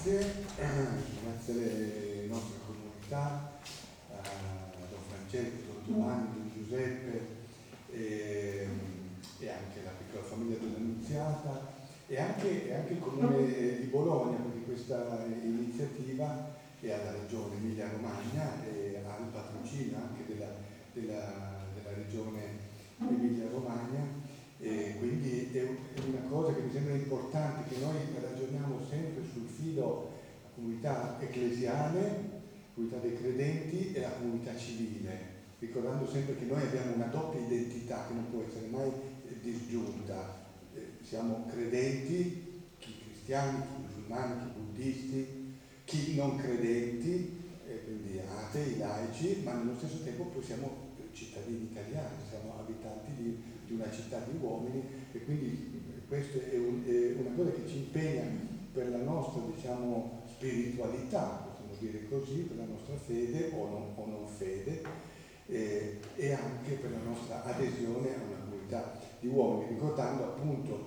grazie alle nostre comunità, a Don Francesco, Don Giovanni, Don Giuseppe e anche la piccola famiglia dell'Annunziata e anche il Comune di Bologna, perché questa iniziativa è alla Regione Emilia-Romagna e al patrocinio anche della Regione Emilia-Romagna. E quindi è una cosa che mi sembra importante, che noi ragioniamo sempre sul filo la comunità ecclesiale, la comunità dei credenti e la comunità civile, ricordando sempre che noi abbiamo una doppia identità che non può essere mai disgiunta. Siamo credenti, chi cristiani, chi musulmani, chi buddisti, chi non credenti, quindi atei, laici, ma nello stesso tempo poi siamo cittadini italiani, siamo abitanti di una città di uomini e quindi questa è una cosa che ci impegna per la nostra, diciamo, spiritualità, possiamo dire così, per la nostra fede o non fede e anche per la nostra adesione a una comunità di uomini, ricordando appunto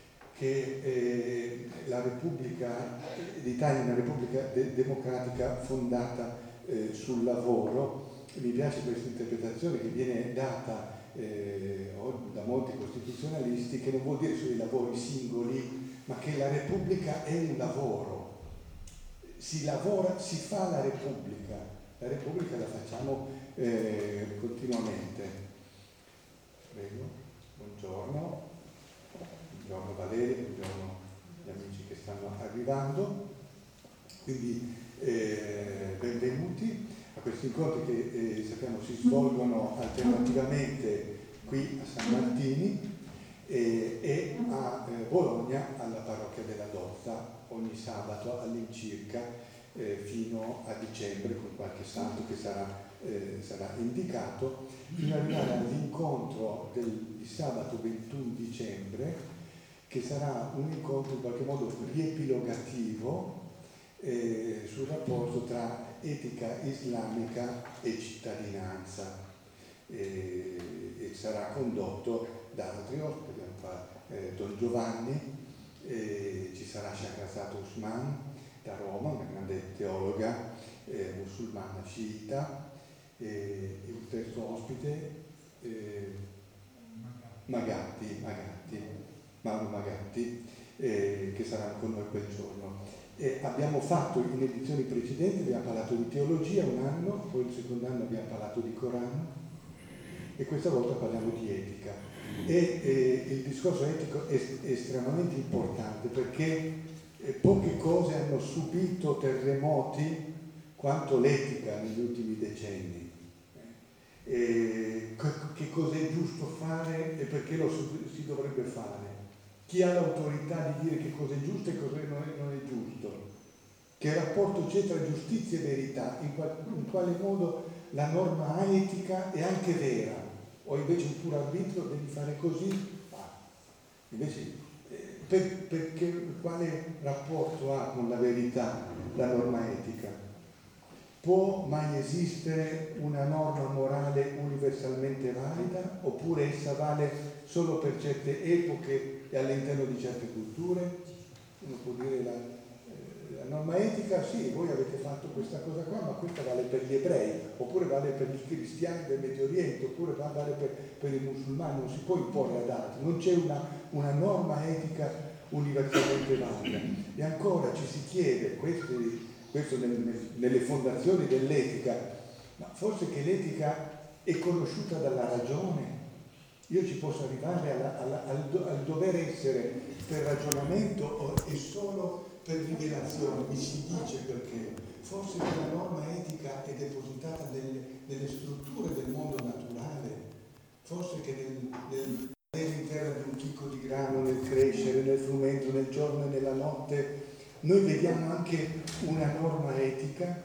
che la Repubblica d'Italia è una Repubblica democratica fondata sul lavoro. Mi piace questa interpretazione che viene data da molti costituzionalisti, che non vuol dire solo i lavori singoli, ma che la Repubblica è un lavoro. Si lavora, si fa la Repubblica la facciamo continuamente. Prego, buongiorno Valeria, buongiorno gli amici che stanno arrivando, quindi benvenuti a questi incontri che sappiamo si svolgono alternativamente qui a San Martini e a Bologna alla parrocchia della Dozza ogni sabato all'incirca fino a dicembre, con qualche santo che sarà indicato, fino ad arrivare all'incontro di sabato 21 dicembre che sarà un incontro in qualche modo riepilogativo sul rapporto tra etica islamica e cittadinanza e sarà condotto da altri ospiti. Abbiamo qua Don Giovanni, ci sarà Shahrazad Usman da Roma, una grande teologa musulmana sciita, il terzo ospite Mauro Magatti, che sarà con noi quel giorno. Abbiamo fatto in edizioni precedenti, abbiamo parlato di teologia un anno, poi il secondo anno abbiamo parlato di Corano e questa volta parliamo di etica. Il discorso etico è estremamente importante perché poche cose hanno subito terremoti quanto l'etica negli ultimi decenni. Che cosa è giusto fare e perché lo si dovrebbe fare? Chi ha l'autorità di dire che cosa è giusto e cosa non è giusto? Che rapporto c'è tra giustizia e verità? In quale modo la norma etica è anche vera? O invece un puro arbitrio, devi fare così? Invece, quale rapporto ha con la verità la norma etica? Può mai esistere una norma morale universalmente valida oppure essa vale solo per certe epoche e all'interno di certe culture? Uno può dire la norma etica, sì, voi avete fatto questa cosa qua, ma questa vale per gli ebrei, oppure vale per i cristiani del Medio Oriente, oppure vale per i musulmani, non si può imporre ad altri, non c'è una norma etica universalmente valida. E ancora ci si chiede, questo nelle fondazioni dell'etica, ma forse che l'etica è conosciuta dalla ragione? Io ci posso arrivare al dover essere per ragionamento o è solo per rivelazione? Mi si dice perché forse la norma etica è depositata nelle strutture del mondo naturale, forse che nell'interno di un chicco di grano, nel crescere, nel frumento, nel giorno e nella notte, noi vediamo anche una norma etica.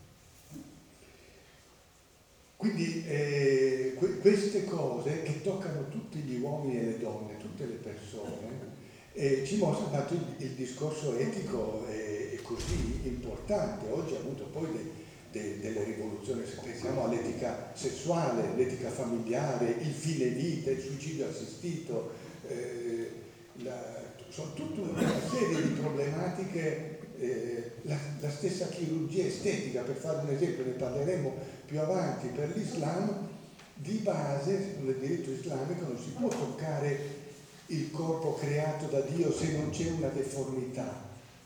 Quindi queste cose che toccano tutti gli uomini e le donne, tutte le persone, ci mostrano quanto il discorso etico è così importante. Oggi ha avuto poi delle rivoluzioni, se pensiamo all'etica sessuale, l'etica familiare, il fine vita, il suicidio assistito, sono tutta una serie di problematiche. La stessa chirurgia estetica, per fare un esempio, ne parleremo più avanti, per l'Islam di base, nel diritto islamico, non si può toccare il creato da Dio se non c'è una deformità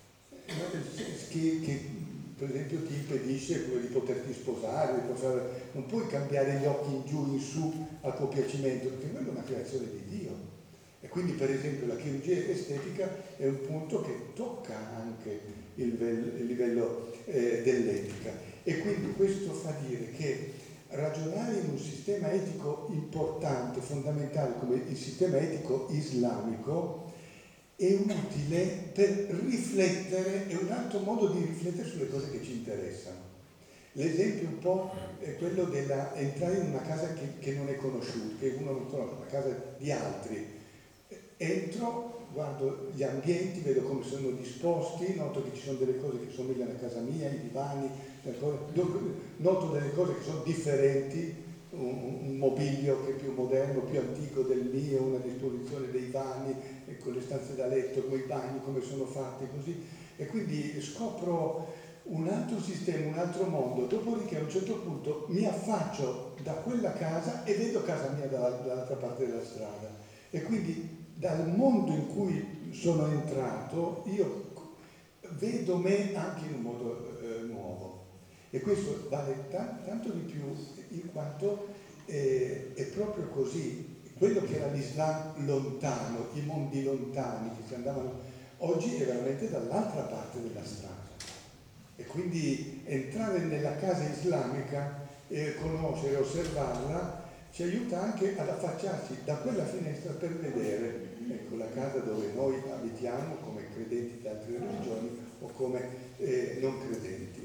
che per esempio ti impedisce di poterti sposare, non puoi cambiare gli occhi in giù, in su a tuo piacimento, perché quella è una creazione di Dio. E quindi per esempio la chirurgia estetica è un punto che tocca anche il livello dell'etica, e quindi questo fa dire che ragionare in un sistema etico importante, fondamentale come il sistema etico islamico è utile per riflettere, è un altro modo di riflettere sulle cose che ci interessano. L'esempio un po' è quello dell'entrare in una casa che non è conosciuta, che uno non conosce, una casa di altri. Entro, guardo gli ambienti, vedo come sono disposti, noto che ci sono delle cose che somigliano a casa mia, i divani, noto delle cose che sono differenti, un mobilio che è più moderno, più antico del mio, una disposizione dei vani, con le stanze da letto, con i bagni, come sono fatti, così. E quindi scopro un altro sistema, un altro mondo, dopodiché a un certo punto mi affaccio da quella casa e vedo casa mia dall'altra parte della strada. E quindi dal mondo in cui sono entrato io vedo me anche in un modo nuovo, e questo vale tanto di più in quanto è proprio così. Quello che era l'Islam lontano, i mondi lontani che si andavano, oggi è veramente dall'altra parte della strada, e quindi entrare nella casa islamica e conoscere, osservarla, ci aiuta anche ad affacciarsi da quella finestra per vedere, ecco, la casa dove noi abitiamo come credenti di altre religioni o come non credenti.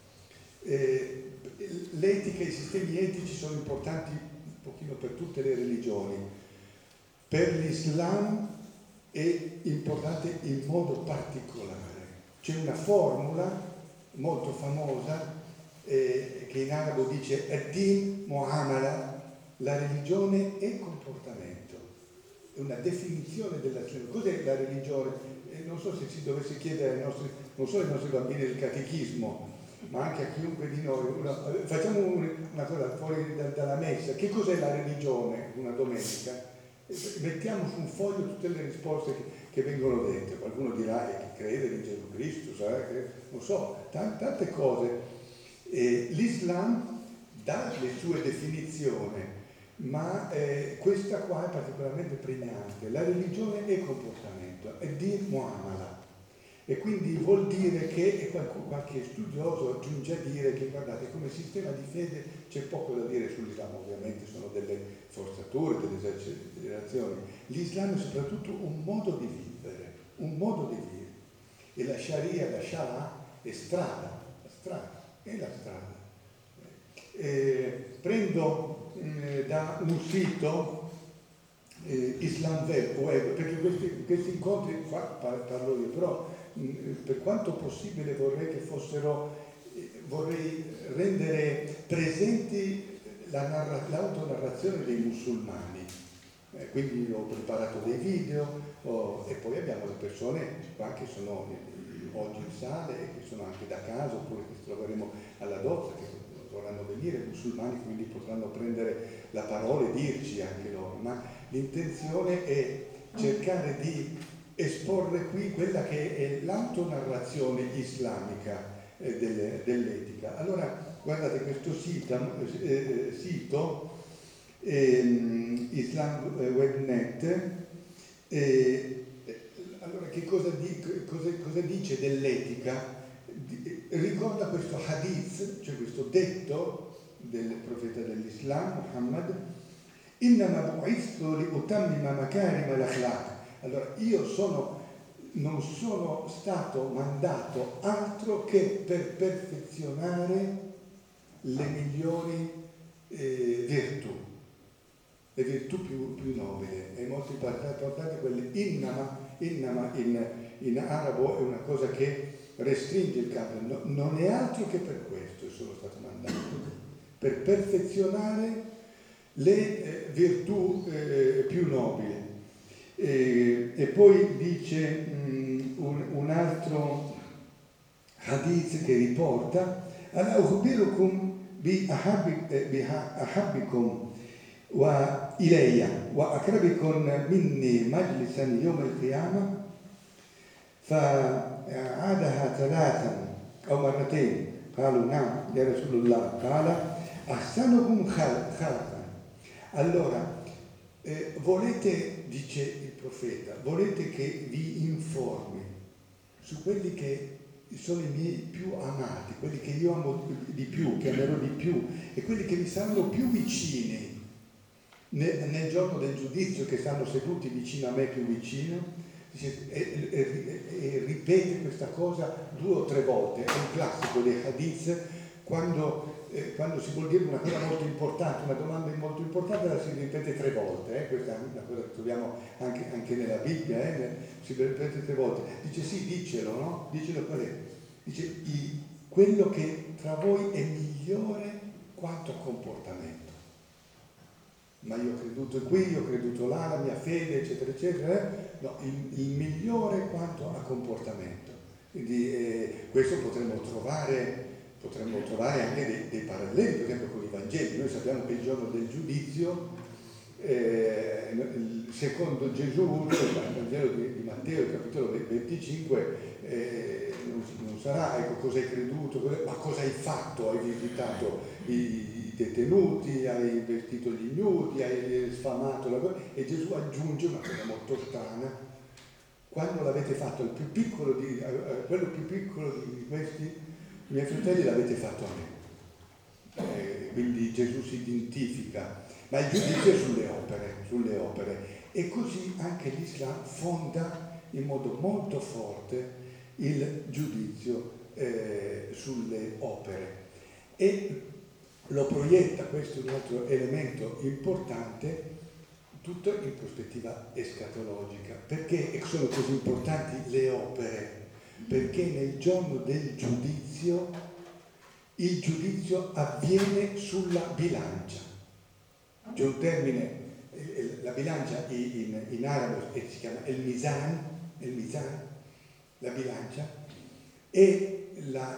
L'etica e i sistemi etici sono importanti un pochino per tutte le religioni. Per l'Islam è importante in modo particolare. C'è una formula molto famosa che in arabo dice ad-din muamala, la religione è comportamento, è una definizione dell'azione. Cos'è la religione? Non so se si dovesse chiedere non solo ai nostri bambini del catechismo, ma anche a chiunque di noi. Facciamo una cosa fuori dalla messa. Che cos'è la religione una domenica? Mettiamo su un foglio tutte le risposte che vengono dette. Qualcuno dirà che credere in Gesù Cristo, non so, tante cose. L'Islam dà le sue definizioni, ma questa qua è particolarmente pregnante. La religione è comportamento, è di muamala, e quindi vuol dire che, qualche studioso giunge a dire che, guardate, come sistema di fede c'è poco da dire sull'Islam, ovviamente sono delle forzature, delle esagerazioni. L'Islam è soprattutto un modo di vivere, e la Sharia, la Shara, è strada, è la strada. Prendo da un sito Islam Web, perché questi incontri parlo io, però per quanto possibile vorrei rendere presenti l'autonarrazione dei musulmani. Quindi ho preparato dei video e poi abbiamo le persone qua che sono oggi in sala e che sono anche da casa, oppure che troveremo alla Dozza, che vorranno venire musulmani, quindi potranno prendere la parola e dirci anche loro, ma l'intenzione è cercare di esporre qui quella che è l'autonarrazione islamica dell'etica. Allora, guardate, questo sito Islam Webnet, allora che cosa dice dell'etica? Ricorda questo hadith, cioè questo detto del profeta dell'Islam, Muhammad: innama bu'ithtu li utammima makarim al-akhlaq. Allora, io non sono stato mandato altro che per perfezionare le migliori virtù, le virtù più nobili. È molto importante quelle innama in arabo è una cosa che restringe il campo, non è altro che per questo sono stato mandato, per perfezionare le virtù più nobili. E poi dice un altro hadith che riporta: Ala ukhbirukum bi ahabbikum wa ilayya wa akrabikum minni majlisan yawm al-qiyamah فعادها ثلاثا أو مرتين قالوا نعم يا رسول الله قال أحسنهم خلقا. Allora volete, dice il profeta, volete che vi informi su quelli che sono i miei più amati, quelli che io amo di più, che amerò di più, e quelli che mi saranno più vicini nel giorno del giudizio, che stanno seduti vicino a me, più vicino. E ripete questa cosa 2 o 3 volte. È un classico dei hadith. Quando si vuol dire una cosa molto importante, una domanda molto importante, la si ripete 3 volte. Questa è una cosa che troviamo anche nella Bibbia, si ripete 3 volte. Dice sì, dicelo, no? Dicelo qual è? Dice quello che tra voi è migliore quanto a comportamento. Ma io ho creduto qui, io ho creduto là, la mia fede, eccetera, eccetera. No, il migliore quanto a comportamento. Quindi questo potremmo trovare anche dei paralleli, per esempio con i Vangeli. Noi sappiamo che il giorno del giudizio, secondo Gesù, il Vangelo di Matteo, il capitolo 25, non sarà ecco cosa hai creduto, ma cosa hai fatto? Hai visitato i detenuti, hai vestito gli ignoti, hai sfamato la cosa. E Gesù aggiunge una cosa molto strana: quando l'avete fatto al più piccolo quello più piccolo di questi miei fratelli, l'avete fatto a me. Quindi Gesù si identifica, ma il giudizio è sulle opere. E così anche l'Islam fonda in modo molto forte il giudizio sulle opere. E lo proietta, questo è un altro elemento importante, tutto in prospettiva escatologica. Perché sono così importanti le opere? Perché nel giorno del giudizio il giudizio avviene sulla bilancia. C'è un termine, la bilancia in arabo si chiama il mizan, la bilancia, e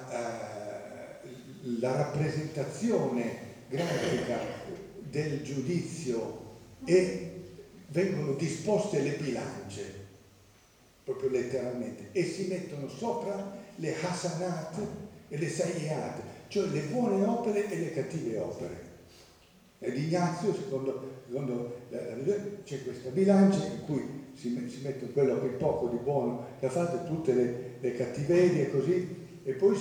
la rappresentazione grafica del giudizio, e vengono disposte le bilance, proprio letteralmente, e si mettono sopra le hasanat e le sayyiat, cioè le buone opere e le cattive opere. Ed Ignazio, secondo c'è questa bilancia in cui si mette quello che è poco di buono da fare, tutte le cattiverie e così, e poi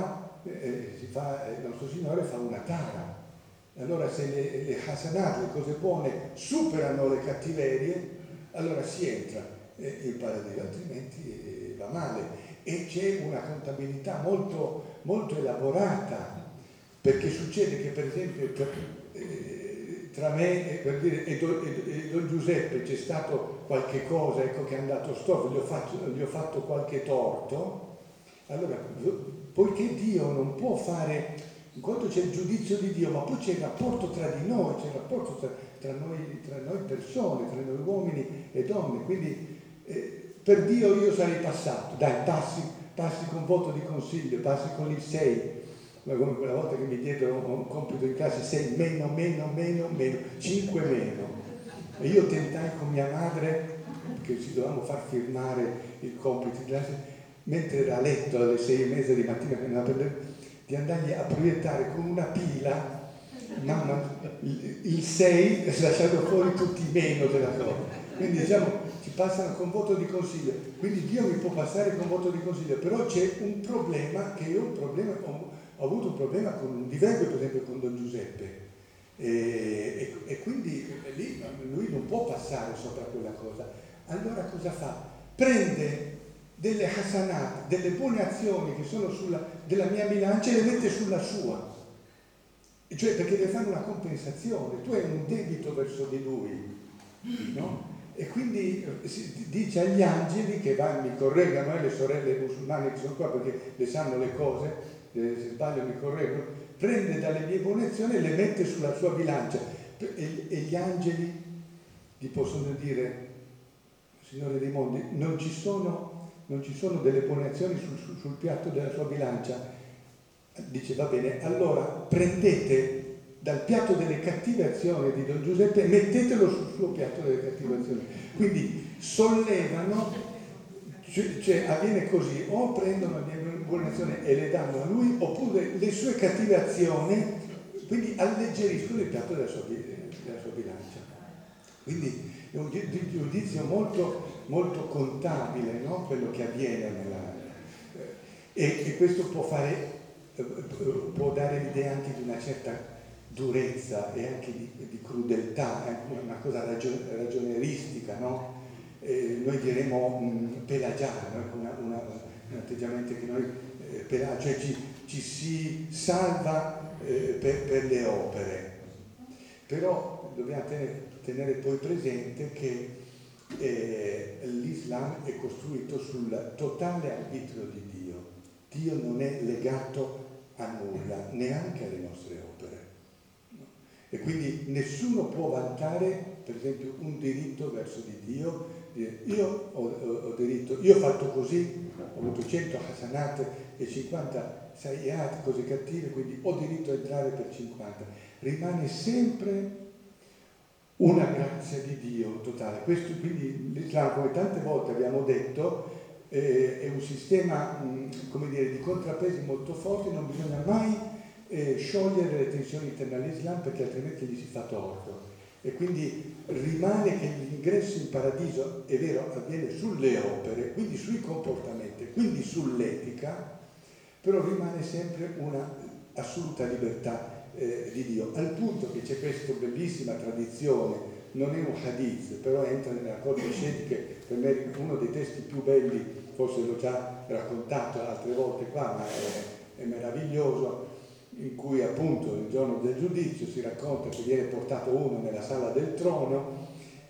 il nostro Signore fa una tara. Allora se le hasanat, le cose buone, superano le cattiverie, allora si entra in paradiso, altrimenti va male. E c'è una contabilità molto, molto elaborata, perché succede che per esempio tra me e Don Giuseppe c'è stato qualche cosa, ecco, che è andato storto, gli ho fatto qualche torto. Allora, poiché Dio non può fare, in quanto c'è il giudizio di Dio, ma poi c'è il rapporto tra di noi, c'è il rapporto tra noi persone, tra noi uomini e donne, quindi per Dio io sarei passato, dai, passi con voto di consiglio, passi con il 6, come quella volta che mi diedero un compito in classe 6, meno, 5 meno. E io tentai con mia madre, che ci dovevamo far firmare il compito in classe, mentre era a letto alle 6:30 di mattina, di andargli a proiettare con una pila, mamma, il 6, lasciando fuori tutti i meno della cosa. Quindi diciamo, ci passano con voto di consiglio, quindi Dio mi può passare con voto di consiglio, però c'è un problema, che io ho avuto un problema con un diverbio, per esempio con Don Giuseppe, e quindi lì lui non può passare sopra quella cosa. Allora cosa fa? Prende delle hasanat, delle buone azioni che sono della mia bilancia, e le mette sulla sua, cioè perché deve fare una compensazione. Tu hai un debito verso di lui, no? E quindi si dice agli angeli che mi correggano, le sorelle musulmane che sono qua, perché le sanno le cose, se sbaglio mi correggono, prende dalle mie buone azioni e le mette sulla sua bilancia, e gli angeli gli possono dire: Signore dei mondi, non ci sono delle buone azioni sul piatto della sua bilancia. Dice, va bene, allora prendete dal piatto delle cattive azioni di Don Giuseppe e mettetelo sul suo piatto delle cattive azioni. Quindi sollevano, cioè avviene così, o prendono le buone azioni e le danno a lui, oppure le sue cattive azioni, quindi alleggeriscono il piatto della sua bilancia. Quindi è un giudizio molto, molto contabile, no? Quello che avviene e questo può dare l'idea anche di una certa durezza e anche di crudeltà, una cosa ragioneristica, no? Noi diremo pelagiano, un atteggiamento che noi cioè ci si salva per le opere, però dobbiamo tenere poi presente che l'Islam è costruito sul totale arbitrio di Dio. Dio non è legato a nulla, neanche alle nostre opere. E quindi nessuno può vantare, per esempio, un diritto verso di Dio. Io ho diritto, io ho fatto così, ho avuto 100 hasanat e 50 sayyat, cose cattive, quindi ho diritto a entrare per 50. Rimane sempre una grazia di Dio totale. Questo quindi l'Islam, come tante volte abbiamo detto, è un sistema, come dire, di contrappesi molto forti. Non bisogna mai sciogliere le tensioni interne all'Islam, perché altrimenti gli si fa torto. E quindi rimane che l'ingresso in paradiso, è vero, avviene sulle opere, quindi sui comportamenti, quindi sull'etica, però rimane sempre una assoluta libertà di Dio, al punto che c'è questa bellissima tradizione, non è un hadith, però entra nella corte scientifica, per me è uno dei testi più belli, forse l'ho già raccontato altre volte qua, ma è meraviglioso, in cui appunto il giorno del giudizio si racconta che viene portato uno nella sala del trono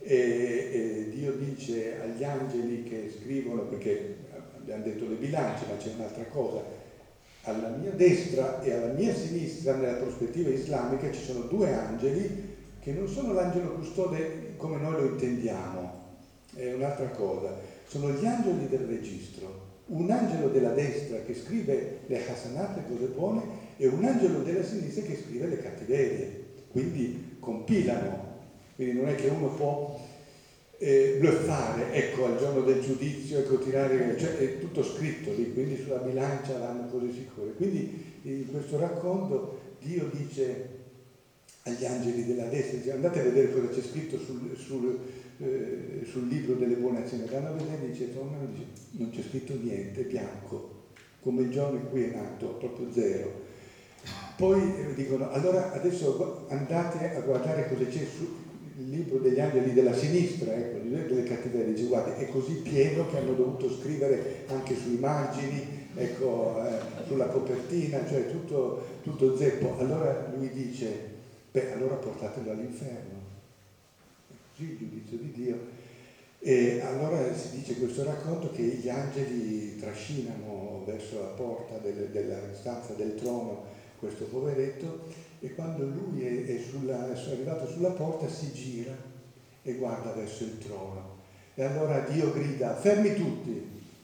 e Dio dice agli angeli che scrivono, perché abbiamo detto le bilance, ma c'è un'altra cosa, alla mia destra e alla mia sinistra, nella prospettiva islamica, ci sono due angeli che non sono l'angelo custode come noi lo intendiamo, è un'altra cosa, sono gli angeli del registro, un angelo della destra che scrive le hasanat, le cose buone, e un angelo della sinistra che scrive le cattiverie, quindi compilano, quindi non è che uno può bluffare, ecco, al giorno del giudizio, ecco, tirare, cioè è tutto scritto lì, quindi sulla bilancia vanno cose sicure. Quindi in questo racconto Dio dice agli angeli della destra, dice, andate a vedere cosa c'è scritto sul libro delle buone azioni, vanno a vedere, dice, non c'è scritto niente, è bianco, come il giorno in cui è nato, proprio zero. Poi dicono, allora adesso andate a guardare cosa c'è sul libro degli angeli della sinistra, ecco, delle cattiverie, dice, guarda, è così pieno che hanno dovuto scrivere anche sui margini, ecco, sulla copertina, cioè tutto zeppo. Allora lui dice, beh, allora portatelo all'inferno. Così il giudizio di Dio. E allora si dice questo racconto che gli angeli trascinano verso la porta della stanza del trono questo poveretto, e quando lui è arrivato sulla porta si gira e guarda verso il trono. E allora Dio grida, fermi tutti,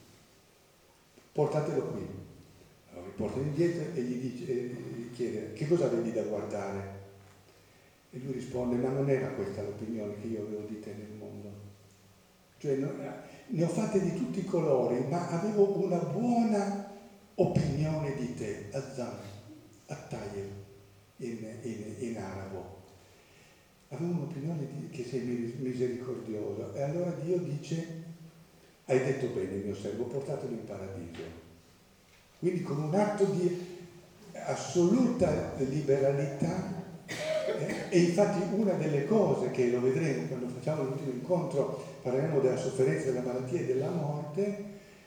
portatelo qui. Allora li porta indietro e gli chiede, che cosa avevi da guardare? E lui risponde, ma non era questa l'opinione che io avevo di te nel mondo. Cioè ne ho fatte di tutti i colori, ma avevo una buona opinione di te, Azam, Attayel in arabo. Avevo un'opinione che sei misericordioso. E allora Dio dice, hai detto bene mio servo, portatelo in paradiso. Quindi con un atto di assoluta liberalità, e infatti una delle cose che lo vedremo quando facciamo l'ultimo incontro, parleremo della sofferenza, della malattia e della morte,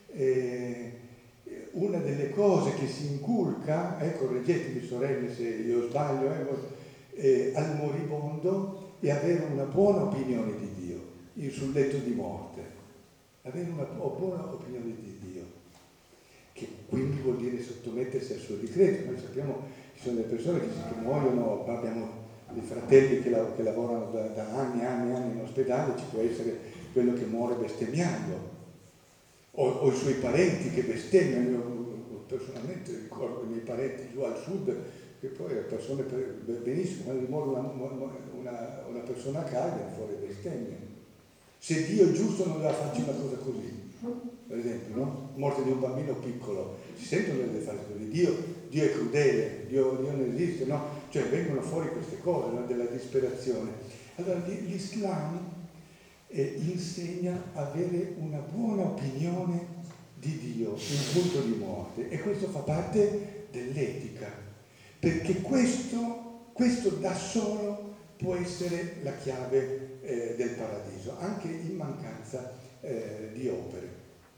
una delle cose che si inculca, correggetemi sorelle se io sbaglio, al moribondo è avere una buona opinione di Dio sul letto di morte, avere una buona opinione di Dio, che quindi vuol dire sottomettersi al suo decreto. Noi sappiamo che ci sono delle persone che muoiono, abbiamo dei fratelli che lavorano da anni in ospedale, ci può essere quello che muore bestemmiando, o i suoi parenti che bestemmiano. Io personalmente ricordo i miei parenti giù al sud, che poi persone benissimo, quando muore una persona a casa, fuori bestemmia. Se Dio è giusto non deve farci una cosa così, per esempio, no? Morte di un bambino piccolo, si sentono delle fasi così, Dio è crudele, Dio non esiste, no? Cioè vengono fuori queste cose, no? Della disperazione. Allora l'Islam insegna a avere una buona opinione di Dio in punto di morte, e questo fa parte dell'etica, perché questo da solo può essere la chiave del paradiso, anche in mancanza di opere.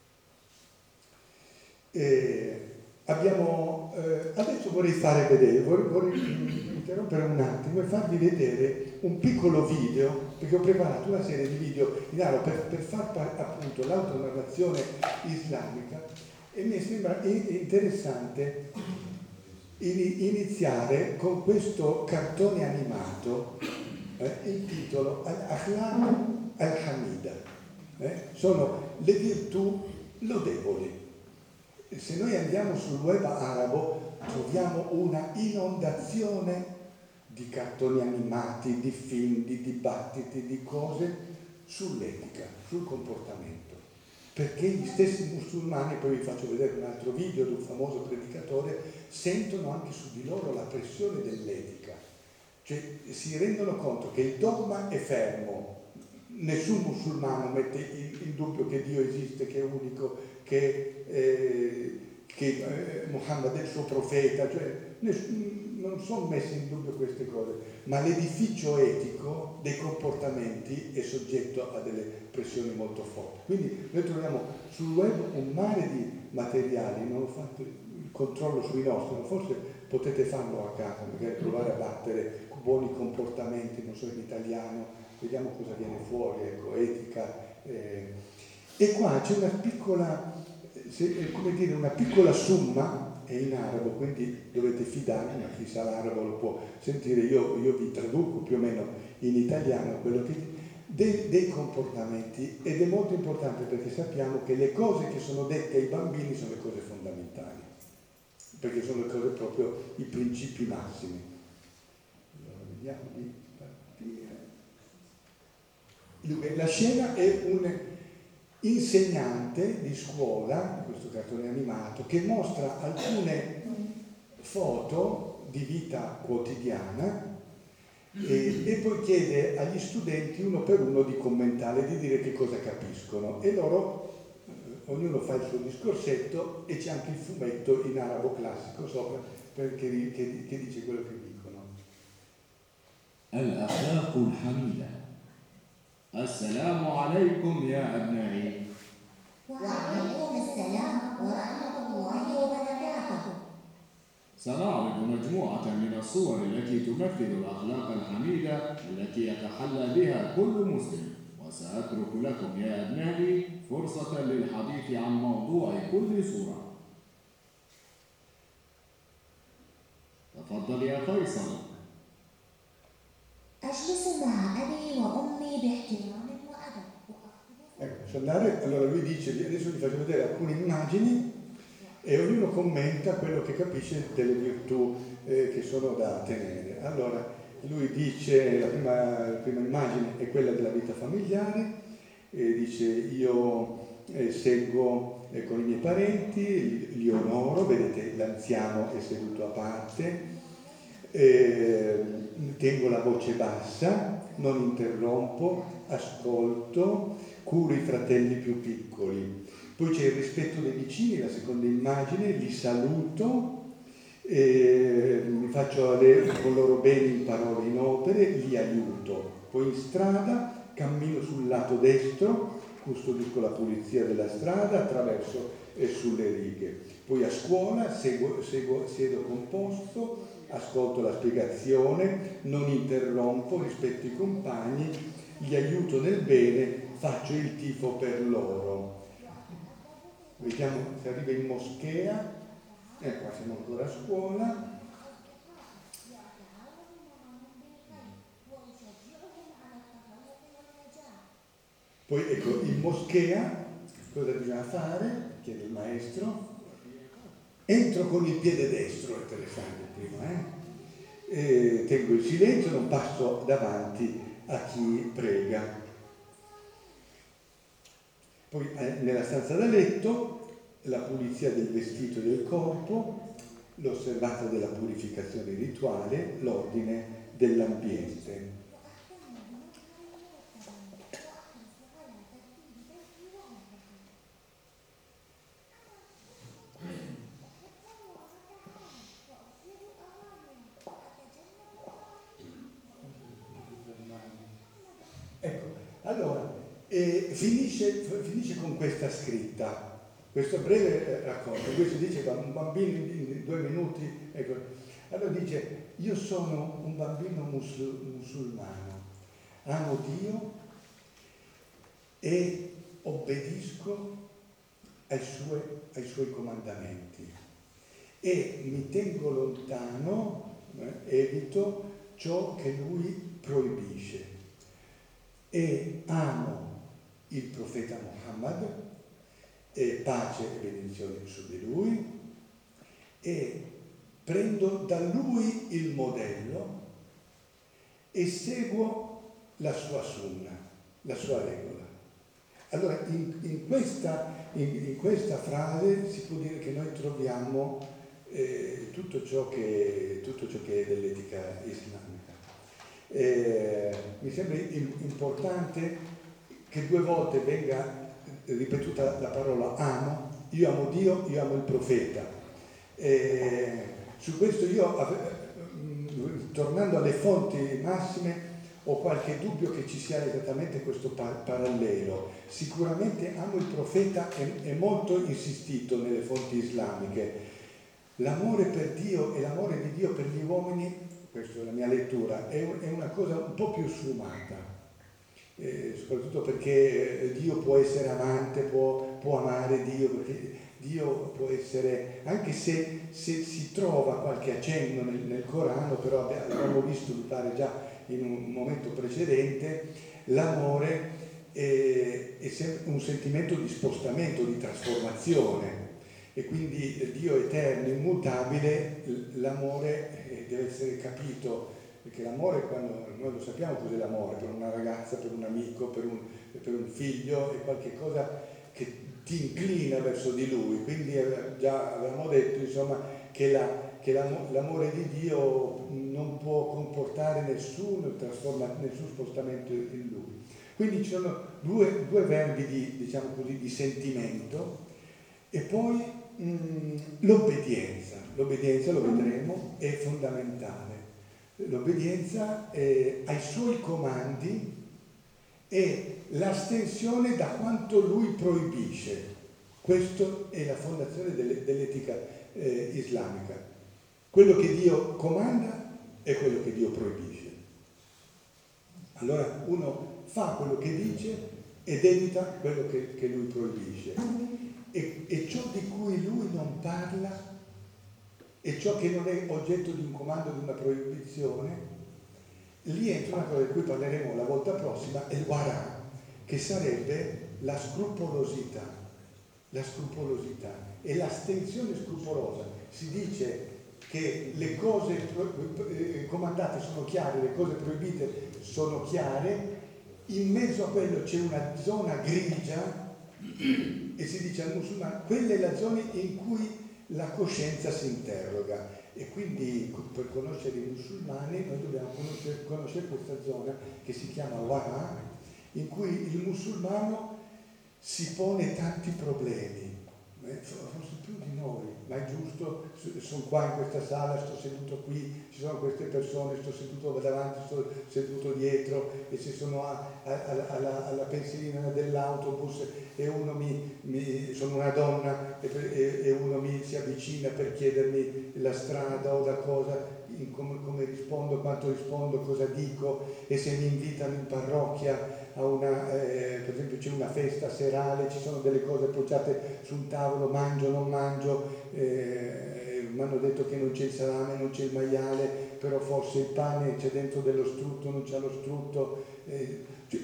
Adesso vorrei fare vedere, vorrei interrompere un attimo e farvi vedere un piccolo video, perché ho preparato una serie di video in arabo per far appunto l'autonarrazione islamica, e mi sembra interessante iniziare con questo cartone animato, il titolo Al-Akhlaq Al-Hamida, sono le virtù lodevoli. Se noi andiamo sul web arabo troviamo una inondazione di cartoni animati, di film, di dibattiti, di cose sull'etica, sul comportamento, perché gli stessi musulmani, poi vi faccio vedere un altro video di un famoso predicatore, sentono anche su di loro la pressione dell'etica, cioè si rendono conto che il dogma è fermo, nessun musulmano mette in dubbio che Dio esiste, che è unico, che Muhammad è il suo profeta, cioè non sono messe in dubbio queste cose, ma l'edificio etico dei comportamenti è soggetto a delle pressioni molto forti. Quindi noi troviamo sul web un mare di materiali, non ho fatto il controllo sui nostri, ma forse potete farlo a casa, magari provare a battere buoni comportamenti, non so in italiano, vediamo cosa viene fuori, ecco, etica. E qua c'è una piccola, come dire, una piccola summa, è in arabo, quindi dovete fidarvi, ma chi sa l'arabo lo può sentire, io vi traduco più o meno in italiano quello che dei comportamenti, ed è molto importante perché sappiamo che le cose che sono dette ai bambini sono le cose fondamentali, perché sono le cose proprio i principi massimi. Allora vediamo di partire. La scena è un insegnante di scuola, di questo cartone animato, che mostra alcune foto di vita quotidiana e poi chiede agli studenti uno per uno di commentare, di dire che cosa capiscono, e loro, ognuno fa il suo discorsetto, e c'è anche il fumetto in arabo classico sopra che dice quello che dicono. الأخلاق الحميدة. السلام عليكم يا أبنائي. وعليكم السلام ورحمة الله وبركاته. سنعرض مجموعة من الصور التي تمثل الأخلاق الحميدة التي يتحلى بها كل مسلم، وسأترك لكم يا أبنائي فرصة للحديث عن موضوع كل صورة. تفضل يا فيصل. أجلس مع أبي وأمي باحترام وأدب. Ecco, allora lui dice, adesso vi faccio vedere alcune immagini e ognuno commenta quello che capisce delle virtù che sono da tenere. Allora lui dice, la prima immagine è quella della vita familiare, dice io seguo con i miei parenti, li onoro, vedete l'anziano è seduto a parte, tengo la voce bassa, non interrompo, ascolto, curo i fratelli più piccoli. Poi c'è il rispetto dei vicini, la seconda immagine, li saluto, mi faccio con loro bene in parole e in opere, li aiuto. Poi in strada cammino sul lato destro, custodisco la pulizia della strada, attraverso sulle righe. Poi a scuola siedo composto, ascolto la spiegazione, non interrompo, rispetto i compagni, li aiuto nel bene, faccio il tifo per loro. Vediamo se arriva in moschea, qua siamo ancora a scuola. Poi ecco, in moschea cosa bisogna fare? Chiede il maestro. Entro con il piede destro, è interessante prima, tengo il silenzio, non passo davanti a chi prega. Poi nella stanza da letto, la pulizia del vestito e del corpo, l'osservanza della purificazione rituale, l'ordine dell'ambiente. Ecco, allora, finisce con questa scritta, questo breve racconto. Questo dice da un bambino in 2 minuti, ecco. Allora dice: io sono un bambino musulmano, amo Dio e obbedisco ai suoi comandamenti e mi tengo lontano, evito ciò che lui proibisce. E amo il profeta Muhammad, e pace e benedizione su di lui, e prendo da lui il modello e seguo la sua sunna, la sua regola. Allora in questa frase si può dire che noi troviamo tutto ciò che è dell'etica islamica. Mi sembra importante che 2 volte venga ripetuta la parola amo. Io amo Dio, io amo il profeta. Su questo io, tornando alle fonti massime, ho qualche dubbio che ci sia esattamente questo parallelo. Sicuramente amo il profeta è molto insistito nelle fonti islamiche. L'amore per Dio e l'amore di Dio per gli uomini, questa è la mia lettura, è una cosa un po' più sfumata, soprattutto perché Dio può essere amante, può amare Dio, perché Dio può essere, anche se si trova qualche accenno nel Corano, però abbiamo visto pare già in un momento precedente, l'amore è sempre un sentimento di spostamento, di trasformazione. E quindi Dio eterno, immutabile, l'amore deve essere capito, perché l'amore, quando noi lo sappiamo cos'è l'amore, per una ragazza, per un amico, per un figlio, è qualche cosa che ti inclina verso di lui. Quindi già avevamo detto, insomma, che l'amore di Dio non può comportare nessun spostamento in lui. Quindi ci sono due verbi di sentimento. E poi l'obbedienza, lo vedremo, è fondamentale. L'obbedienza ai suoi comandi e l'astensione da quanto lui proibisce. Questa è la fondazione dell'etica islamica. Quello che Dio comanda è quello che Dio proibisce. Allora uno fa quello che dice ed evita quello che lui proibisce. E ciò di cui lui non parla e ciò che non è oggetto di un comando, di una proibizione, lì entra una cosa di cui parleremo la volta prossima, è il wara, che sarebbe la scrupolosità e l'astensione scrupolosa. Si dice che le cose comandate sono chiare, le cose proibite sono chiare, in mezzo a quello c'è una zona grigia e si dice al musulmano, quella è la zona in cui la coscienza si interroga, e quindi per conoscere i musulmani noi dobbiamo conoscere questa zona che si chiama wara, in cui il musulmano si pone tanti problemi, forse più di noi, ma è giusto, sono qua in questa sala, sto seduto qui, ci sono queste persone, sto seduto davanti, sto seduto dietro, e se sono alla pensilina dell'autobus e uno sono una donna e uno mi si avvicina per chiedermi la strada o la cosa, come rispondo, quanto rispondo, cosa dico, e se mi invitano in parrocchia a per esempio c'è una festa serale, ci sono delle cose appoggiate su un tavolo, mangio, non mangio, mi hanno detto che non c'è il salame, non c'è il maiale, però forse il pane c'è dentro dello strutto, non c'è lo strutto, cioè,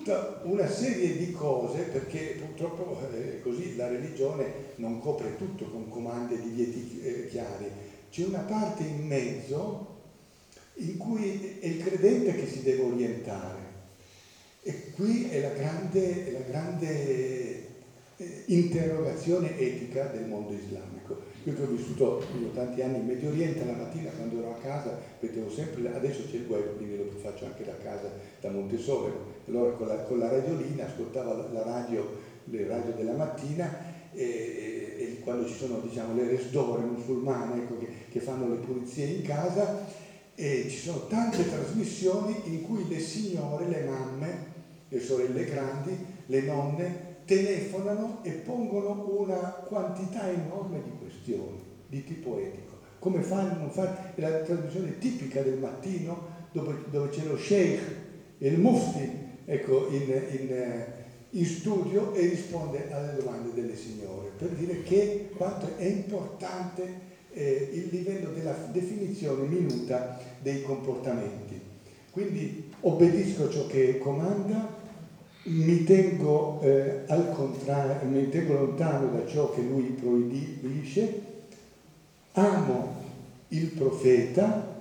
tutta una serie di cose, perché purtroppo così la religione non copre tutto con comandi e divieti chiari. C'è una parte in mezzo in cui è il credente che si deve orientare. E qui è la grande interrogazione etica del mondo islamico. Io che ho vissuto tanti anni in Medio Oriente, la mattina quando ero a casa vedevo sempre, adesso c'è il web, quindi lo faccio anche da casa, da Montesole, allora con la radiolina ascoltavo le radio della mattina e quando ci sono, diciamo, le resdore musulmane, ecco, che fanno le pulizie in casa, e ci sono tante trasmissioni in cui le signore, le mamme, le sorelle grandi, le nonne telefonano e pongono una quantità enorme di questioni di tipo etico. Come fare, non fare? È la trasmissione tipica del mattino dove c'è lo sheikh e il mufti, ecco, in studio, e risponde alle domande delle signore, per dire che quanto è importante il livello della definizione minuta dei comportamenti. Quindi obbedisco a ciò che comanda, mi tengo al contrario, mi tengo lontano da ciò che lui proibisce, amo il profeta,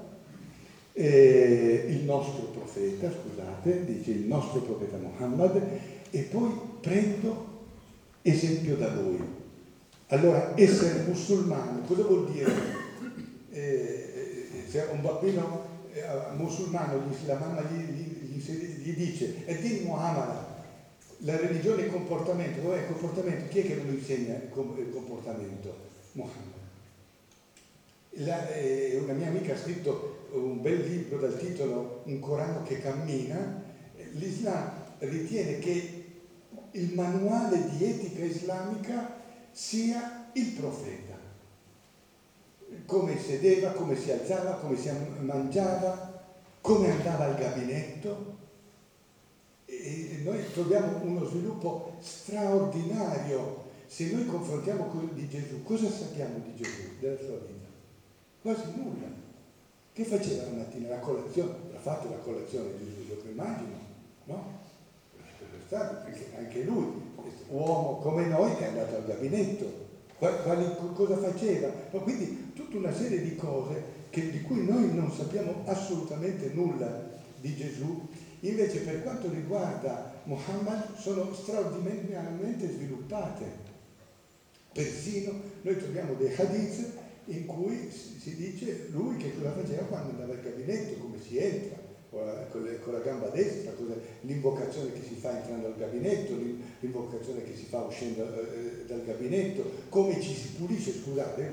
il nostro profeta, scusate, dice il nostro profeta Muhammad, e poi prendo esempio da lui. Allora, essere musulmano, cosa vuol dire? Se un bambino musulmano, la mamma gli dice, e di Muhammad, la religione è il comportamento. Dov'è il comportamento? Chi è che non insegna il comportamento? Muhammad. Una mia amica ha scritto un bel libro dal titolo Un Corano che cammina. L'Islam ritiene che il manuale di etica islamica sia il profeta. Come sedeva, come si alzava, come si mangiava, come andava al gabinetto. E noi troviamo uno sviluppo straordinario. Se noi confrontiamo con di Gesù, cosa sappiamo di Gesù, della sua vita? Quasi nulla. Che faceva la mattina? La colazione? L'ha fatto la colazione Gesù, io immagino, no? Anche lui, uomo come noi, è andato al gabinetto. Cosa faceva? Ma quindi tutta una serie di cose di cui noi non sappiamo assolutamente nulla di Gesù. Invece per quanto riguarda Muhammad sono straordinariamente sviluppate. Persino noi troviamo dei hadith in cui si dice lui che cosa faceva quando andava al gabinetto, come si entra, con la gamba destra, l'invocazione che si fa entrando al gabinetto, l'invocazione che si fa uscendo dal gabinetto, come ci si pulisce, scusate,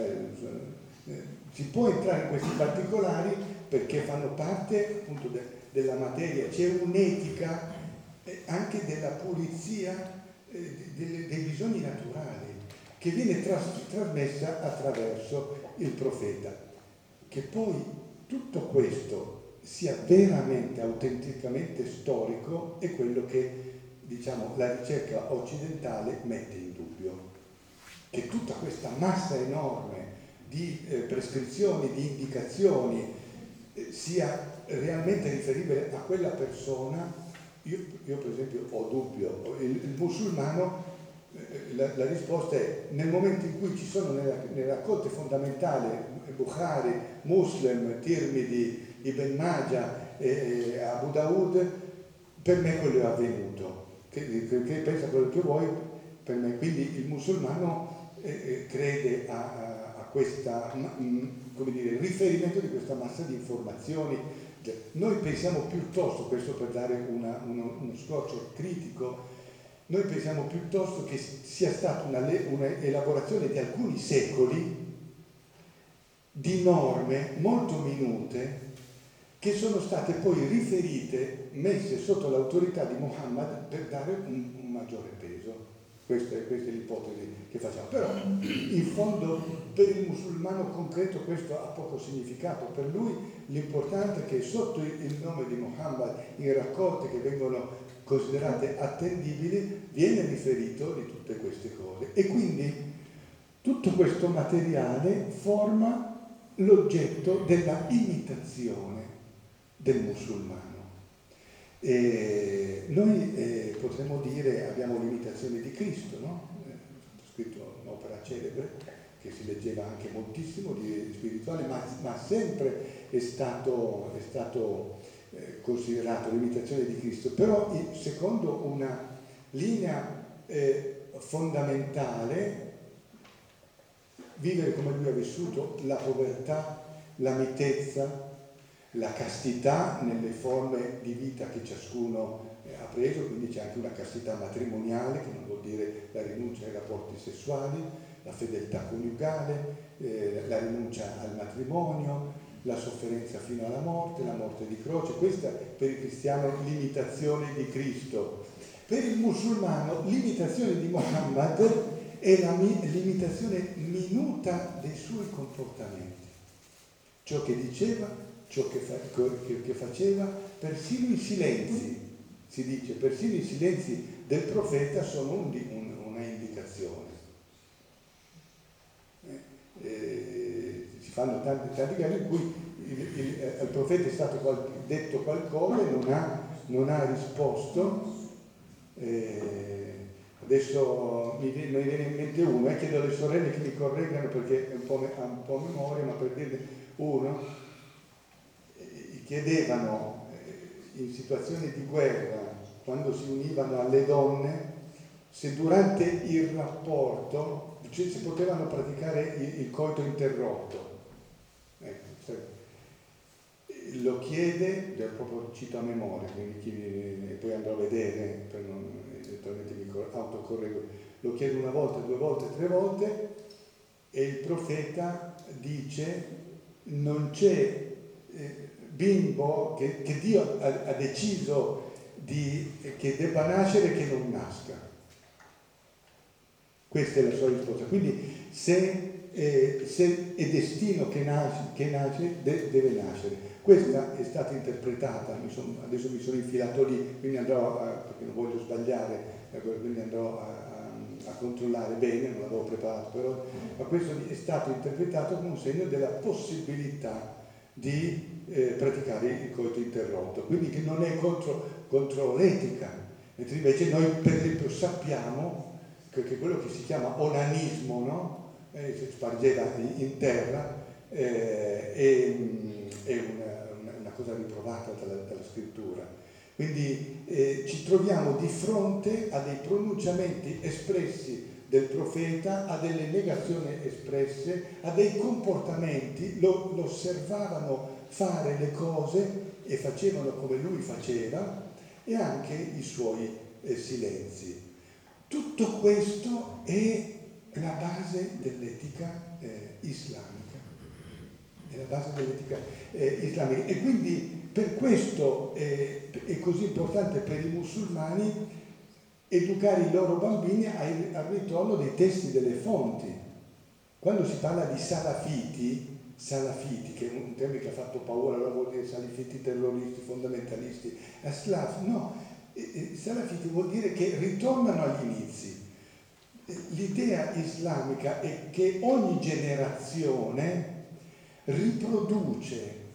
si può entrare in questi particolari perché fanno parte appunto della materia, c'è un'etica anche della pulizia dei bisogni naturali che viene trasmessa attraverso il profeta. Che poi tutto questo sia veramente, autenticamente storico è quello che, diciamo, la ricerca occidentale mette in dubbio. Che tutta questa massa enorme di prescrizioni, di indicazioni sia realmente riferibile a quella persona. Io per esempio ho dubbio. Il musulmano, la risposta è nel momento in cui ci sono nelle raccolte fondamentali Bukhari, Muslim, Tirmidhi, Ibn Majah, Abu Daud, per me quello è avvenuto. Che pensa quello che vuoi, per me. Quindi il musulmano crede a questa, come dire, riferimento di questa massa di informazioni. Noi pensiamo piuttosto, questo per dare uno scorcio critico, noi pensiamo piuttosto che sia stata una elaborazione di alcuni secoli di norme molto minute che sono state poi riferite, messe sotto l'autorità di Muhammad per dare un maggiore peso. Questa è l'ipotesi che facciamo. Però in fondo per il musulmano concreto questo ha poco significato. Per lui l'importante è che sotto il nome di Muhammad, in raccolte che vengono considerate attendibili, viene riferito di tutte queste cose. E quindi tutto questo materiale forma l'oggetto della imitazione del musulmano. Noi potremmo dire abbiamo l'imitazione di Cristo, no? Ho scritto un'opera celebre che si leggeva anche moltissimo di spirituale, ma sempre è stato considerato l'imitazione di Cristo, però secondo una linea fondamentale, vivere come lui ha vissuto, la povertà, la mitezza, la castità nelle forme di vita che ciascuno ha preso, quindi c'è anche una castità matrimoniale, che non vuol dire la rinuncia ai rapporti sessuali, la fedeltà coniugale, la rinuncia al matrimonio, la sofferenza fino alla morte, la morte di croce. Questa per il cristiano l'imitazione di Cristo. Per il musulmano l'imitazione di Muhammad è l'imitazione minuta dei suoi comportamenti, ciò che diceva, ciò che faceva, persino i silenzi, si dice, persino i silenzi del profeta sono una indicazione. Si fanno tanti casi in cui al profeta è stato detto qualcosa e non ha risposto. Adesso mi viene in mente uno, chiedo alle sorelle che mi correggano perché ha un po' memoria, ma per dirne uno, chiedevano in situazioni di guerra, quando si univano alle donne, se durante il rapporto si potevano praticare il coito interrotto. Lo chiede, proprio cito a memoria, quindi poi andrò a vedere, per non eventualmente mi autocorreggo, lo chiede una volta, 2 volte, 3 volte, e il profeta dice non c'è bimbo che Dio ha deciso che debba nascere che non nasca. Questa è la sua risposta. Quindi se è destino che nasce, deve nascere. Questa è stata interpretata, adesso mi sono infilato lì, quindi andrò perché non voglio sbagliare, quindi andrò a controllare bene, non l'avevo preparato, però, ma questo è stato interpretato come un segno della possibilità di praticare il coito interrotto, quindi che non è contro l'etica, mentre invece noi per esempio sappiamo che quello che si chiama onanismo, no? Si spargeva in terra, è una cosa riprovata dalla scrittura. Quindi ci troviamo di fronte a dei pronunciamenti espressi del profeta, a delle negazioni espresse, a dei comportamenti, lo osservavano fare le cose e facevano come lui faceva, e anche i suoi silenzi. Tutto questo è la base dell'etica islamica. È la base dell'etica islamica. E quindi per questo è così importante per i musulmani educare i loro bambini al ritorno dei testi delle fonti. Quando si parla di salafiti, che è un termine che ha fatto paura, allora vuol dire salafiti, terroristi, fondamentalisti, no, salafiti vuol dire che ritornano agli inizi. L'idea islamica è che ogni generazione riproduce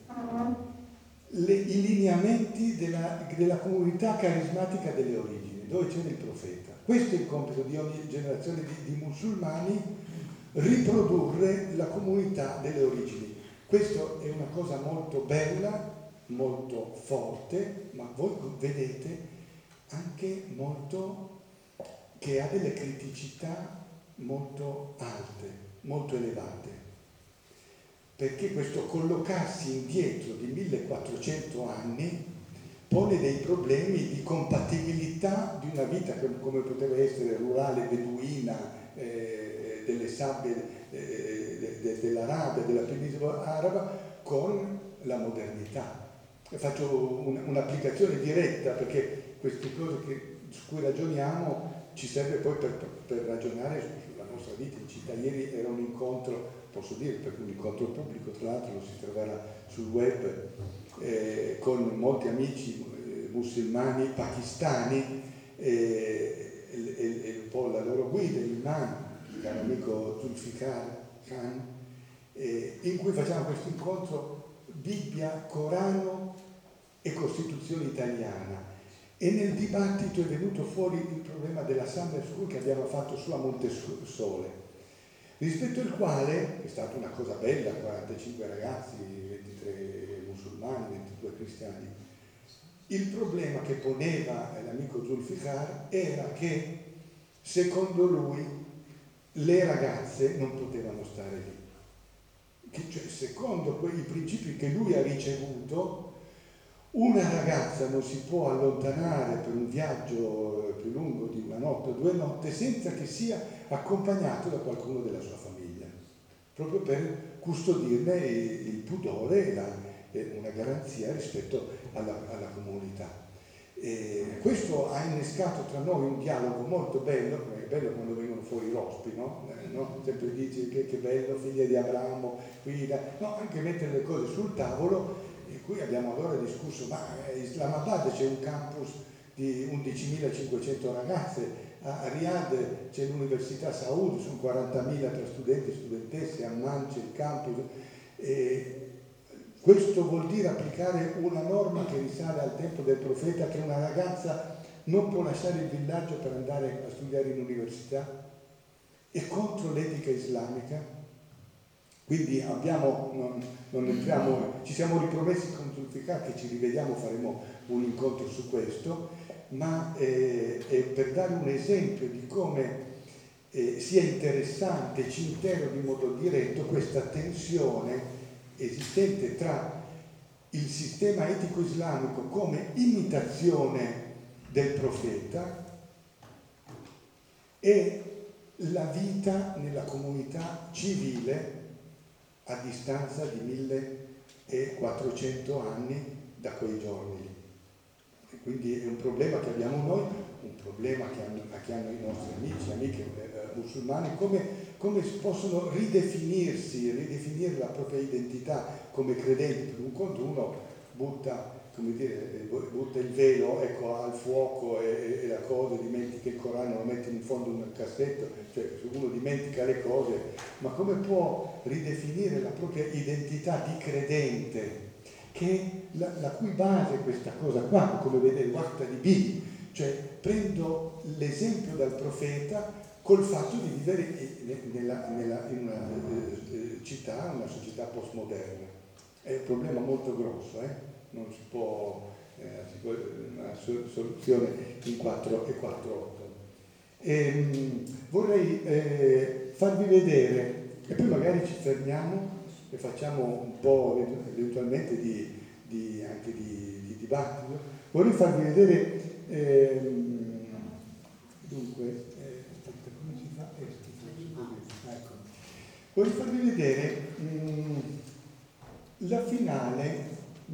i lineamenti della comunità carismatica delle origini, dove c'era il profeta. Questo è il compito di ogni generazione di musulmani, riprodurre la comunità delle origini. Questo è una cosa molto bella, molto forte, ma voi vedete anche molto che ha delle criticità molto alte, molto elevate, perché questo collocarsi indietro di 1400 anni pone dei problemi di compatibilità di una vita come poteva essere rurale, beduina, delle sabbie dell'Arabia, della penisola araba, con la modernità. Faccio un'applicazione diretta, perché queste cose su cui ragioniamo ci serve poi per ragionare sulla nostra vita. Ieri era un incontro, posso dire, perché un incontro pubblico, tra l'altro lo si troverà sul web, con molti amici musulmani pakistani, e un po' la loro guida, l'imam, il caro amico Zulfikar Khan, in cui facciamo questo incontro Bibbia, Corano e Costituzione italiana. E nel dibattito è venuto fuori il problema della Summer School che abbiamo fatto su a Montesole, rispetto al quale è stata una cosa bella, 45 ragazzi, 23 musulmani, 22 cristiani. Il problema che poneva l'amico Zulfikar era che, secondo lui, le ragazze non potevano stare lì. Cioè, secondo quei principi che lui ha ricevuto, una ragazza non si può allontanare per un viaggio più lungo di una notte o 2 notti senza che sia accompagnato da qualcuno della sua famiglia, proprio per custodirne il pudore e una garanzia rispetto alla comunità. E questo ha innescato tra noi un dialogo molto bello, è bello quando vengono fuori i rospi, no? Sempre dici che bello, figlia di Abramo, no, anche mettere le cose sul tavolo. E qui abbiamo allora discusso, ma a Islamabad c'è un campus di 11.500 ragazze, a Riyadh c'è l'Università Saud, sono 40.000 tra studenti e studentesse, a Amman c'è il campus. Questo vuol dire applicare una norma che risale al tempo del profeta, che una ragazza non può lasciare il villaggio per andare a studiare in università? È contro l'etica islamica? Quindi non entriamo, ci siamo ripromessi con Zulfikar che ci rivediamo, faremo un incontro su questo, ma è per dare un esempio di come sia interessante, ci interroghi in modo diretto questa tensione esistente tra il sistema etico islamico come imitazione del profeta e la vita nella comunità civile a distanza di 1400 anni da quei giorni lì. E quindi è un problema che abbiamo noi, un problema che hanno i nostri amici, amiche musulmani, come possono ridefinire la propria identità come credenti. Per un conto uno butta il velo, ecco, al fuoco e la cosa, dimentica il Corano, lo mette in fondo in un cassetto, cioè uno dimentica le cose, ma come può ridefinire la propria identità di credente, che la cui base è questa cosa qua, come vedete, guarda di B, cioè prendo l'esempio dal profeta col fatto di vivere in una città, una società postmoderna. È un problema molto grosso, non si può una soluzione in 4 e 4 8. Vorrei farvi vedere, e poi magari ci fermiamo e facciamo un po' eventualmente anche di dibattito. Vorrei farvi vedere, come si fa? Ecco. Vorrei farvi vedere la finale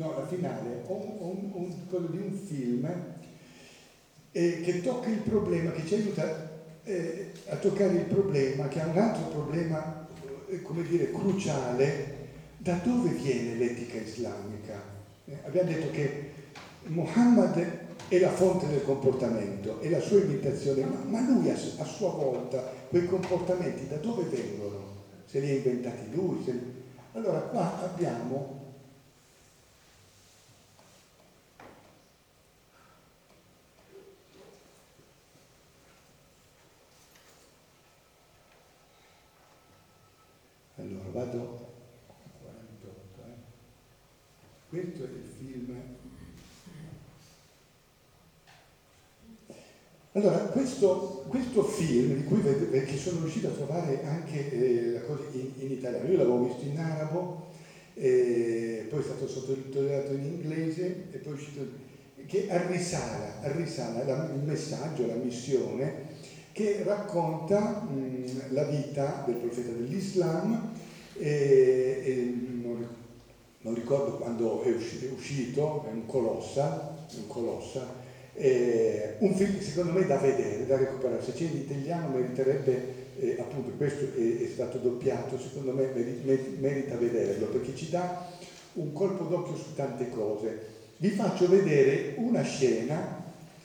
quello di un film che tocca il problema, che ci aiuta a toccare il problema, che ha un altro problema, cruciale: da dove viene l'etica islamica? Abbiamo detto che Muhammad è la fonte del comportamento, è la sua imitazione, ma lui a sua volta quei comportamenti da dove vengono? Se li ha inventati lui? Allora qua abbiamo vado a 48. Questo è il film. Allora, questo film, di cui che sono riuscito a trovare anche la cosa in italiano, io l'avevo visto in arabo, poi è stato sottotitolato in inglese e poi è uscito, che arrisala il messaggio, la missione, che racconta la vita del profeta dell'Islam. Non ricordo quando è uscito, è un colossa, un film secondo me da vedere, da recuperare. Se c'è in italiano meriterebbe, appunto questo è stato doppiato, secondo me merita vederlo, perché ci dà un colpo d'occhio su tante cose. Vi faccio vedere una scena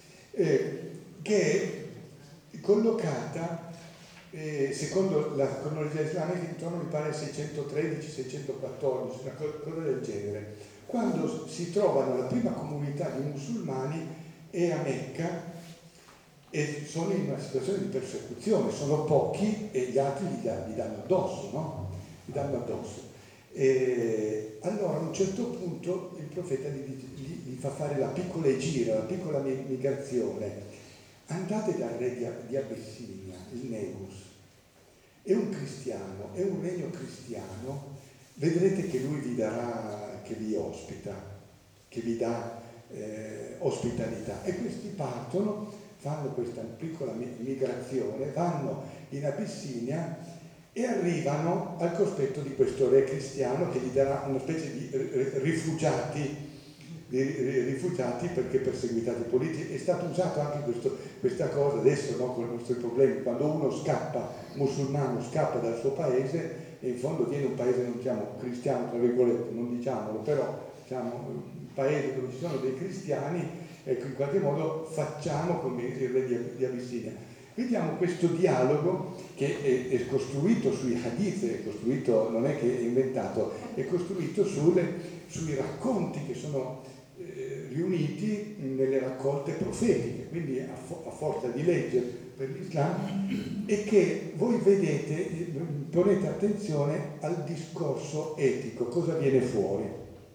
che è collocata secondo la cronologia islamica intorno, mi pare, 613-614, una cosa del genere, quando si trovano la prima comunità di musulmani è a Mecca e sono in una situazione di persecuzione, sono pochi e gli altri gli danno addosso, no? Gli danno addosso. E allora a un certo punto il profeta gli fa fare la piccola gira, la piccola migrazione. Andate dal re di Abissinia, il Negus, è un cristiano, è un regno cristiano, vedrete che lui vi darà, che vi ospita, che vi dà ospitalità. E questi partono, fanno questa piccola migrazione, vanno in Abissinia e arrivano al cospetto di questo re cristiano che gli darà una specie di rifugiati perché perseguitati politici. È stato usato anche questa cosa adesso, no, con i nostri problemi, quando uno scappa, musulmano scappa dal suo paese e in fondo viene un paese, non diciamo cristiano tra virgolette, non diciamolo, però diciamo un paese dove ci sono dei cristiani, ecco, in qualche modo facciamo come il re di Abissinia. Vediamo questo dialogo che è costruito sui hadith, è costruito, non è che è inventato, è costruito sui racconti che sono riuniti nelle raccolte profetiche, quindi a forza di leggere per l'Islam, e che voi vedete, ponete attenzione al discorso etico, cosa viene fuori.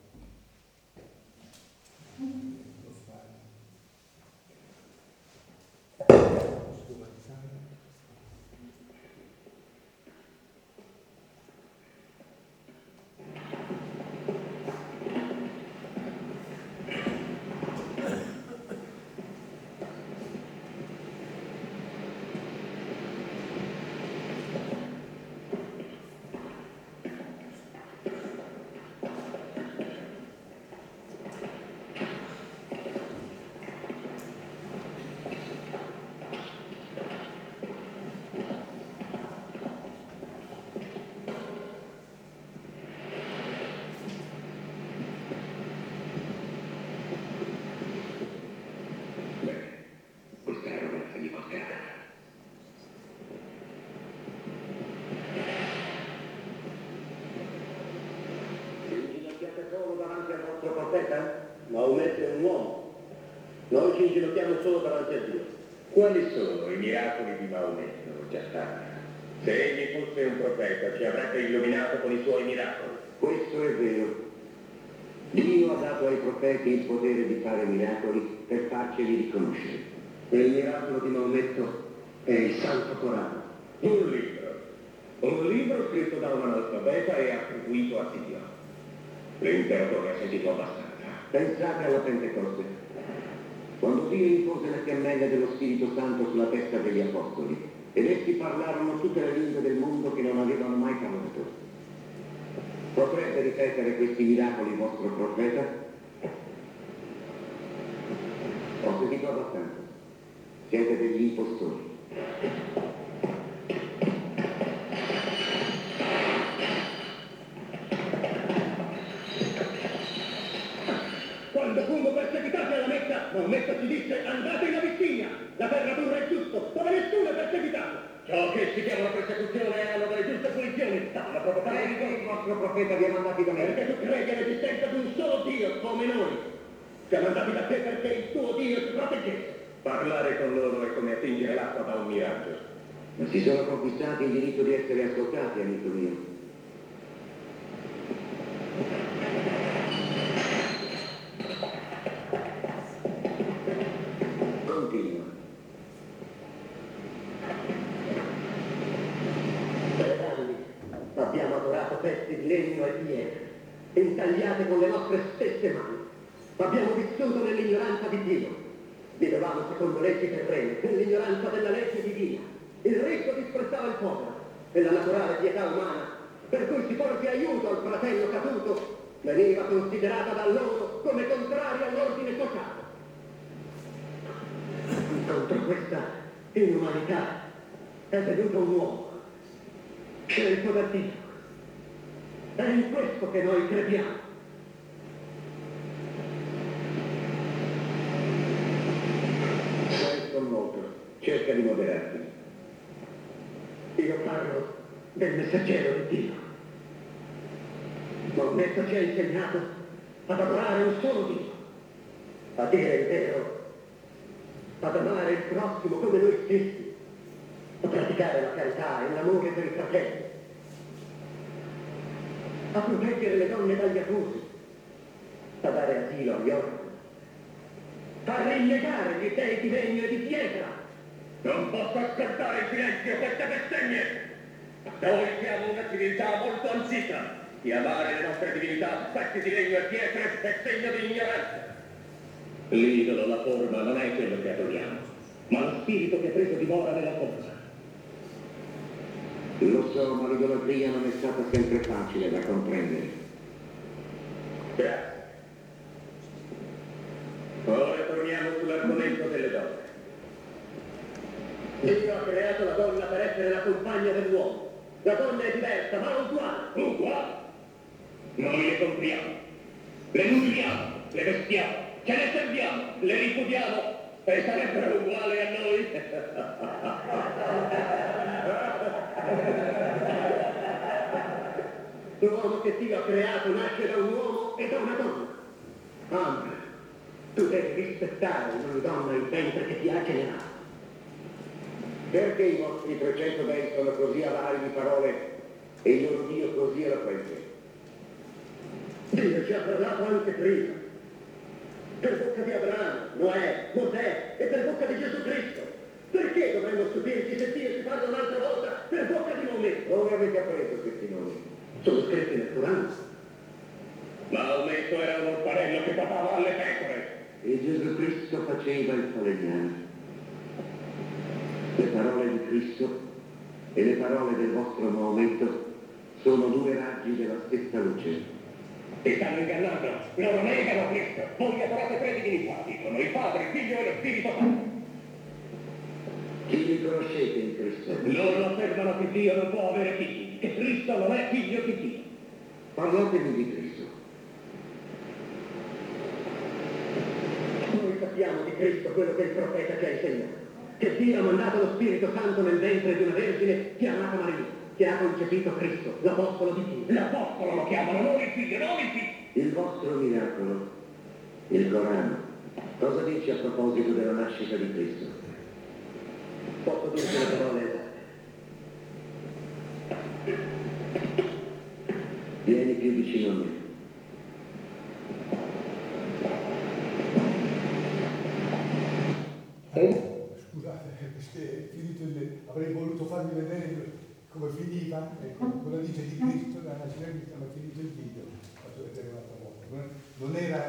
Maometto è un uomo. Noi ci inginocchiamo solo davanti a Dio. Quali sono i miracoli di Maometto, Giaffar? Se egli fosse un profeta, ci avrebbe illuminato con i suoi miracoli. Questo è vero. Dio ha dato ai profeti il potere di fare miracoli per farceli riconoscere. E il miracolo di Maometto è il Santo Corano. Un libro. Un libro scritto da un analfabeta e attribuito a Dio. L'imperatore ha sentito abbastanza. Pensate alla Pentecoste, quando Dio impose la fiammella dello Spirito Santo sulla testa degli apostoli ed essi parlarono tutte le lingue del mondo che non avevano mai parlato. Potrebbe ripetere questi miracoli il vostro profeta? Ho sentito abbastanza. Siete degli impostori. Quando fummo perseguitati alla Mecca, Maometto ci disse: andate in Abissinia, la terra dura e giusto, dove nessuno è perseguitato. Ciò che si chiama persecuzione hanno delle giuste punizioni. La provocare il vostro profeta vi ha mandati da me. Perché tu credi all'esistenza di un solo Dio, come noi. Siamo andati da te perché il tuo Dio ci proteggesse. Parlare con loro è come attingere l'acqua da un miraggio. Ma si sono conquistati il diritto di essere ascoltati, amico mio. Continua. Per anni abbiamo adorato pezzi di legno e pietre, intagliate con le nostre stesse mani. Abbiamo vissuto nell'ignoranza di Dio. Vivevamo secondo leggi terrene, nell'ignoranza della legge divina. Il ricco disprezzava il povero e la naturale pietà umana, per cui si porge aiuto al fratello caduto, veniva considerata da loro come contraria all'ordine sociale. Contro questa inumanità è venuto un uomo, scelto da Dio. È in questo che noi crediamo. Sei commosso, cerca di moderarti. Io parlo del messaggero di Dio. Maometto ci ha insegnato ad adorare un solo Dio, a dire il vero ad amare il prossimo come noi stessi, a praticare la carità e l'amore per il fratello, a proteggere le donne dagli abusi, a dare asilo agli orfani, a rinnegare gli dei di legno e di pietra. Non posso ascoltare in silenzio queste bestemmie. Noi siamo una civiltà molto antica. Chiamare le nostre divinità specchi di legno e pietre è segno di ignoranza. L'idolo, la forma, non è quello che adoriamo, ma lo spirito che ha preso dimora nella forma. Lo so, ma l'idolatria non è stata sempre facile da comprendere. Grazie. Ora torniamo sull'argomento delle donne. Dio ha creato la donna per essere la compagna dell'uomo. La donna è diversa, ma uguale. Uguale? Noi le compriamo, le nutriamo, le vestiamo, ce le serviamo, le ripudiamo e sarebbero uguali a noi. L'uomo che Dio ha creato nasce da un uomo e da una donna. Amore, tu devi rispettare una donna il ventre che ti ha generato. Perché i vostri 300 dei sono così avari di parole e il loro Dio così eloquente? Dio ci ha parlato anche prima. Per bocca di Abramo, Noè, Mosè e per bocca di Gesù Cristo. Perché dovremmo stupirci se Dio ci parla un'altra volta per bocca di Maometto? Dove avete appreso questi nomi? Sono scritti nel Corano. Maometto era un orfanello che badava alle pecore. E Gesù Cristo faceva il falegname. Le parole di Cristo e le parole del vostro Maometto sono due raggi della stessa luce. Ti stanno ingannando, loro negano Cristo. Voi adorate tre divinità, dicono il Padre, il Figlio e lo Spirito Santo. Chi li conoscete in Cristo? Loro affermano che Dio non può avere figli, che Cristo non è figlio di Dio. Parlatemi di Cristo. Noi sappiamo di Cristo quello che il profeta ci ha insegnato. Che Dio ha mandato lo Spirito Santo nel ventre di una vergine chiamata Maria, che ha concepito Cristo, l'apostolo di Dio. L'apostolo lo chiamano, non il figlio, non il figlio. Il vostro miracolo, il Corano, cosa dice a proposito della nascita di Cristo? Posso dirti le parole esatte. Vieni più vicino a me. Scusate, perché avrei voluto farvi vedere come finiva, ecco, cosa dice di Cristo, la nascita di Cristo, ma finito il video, faccio vedere un'altra volta. Non era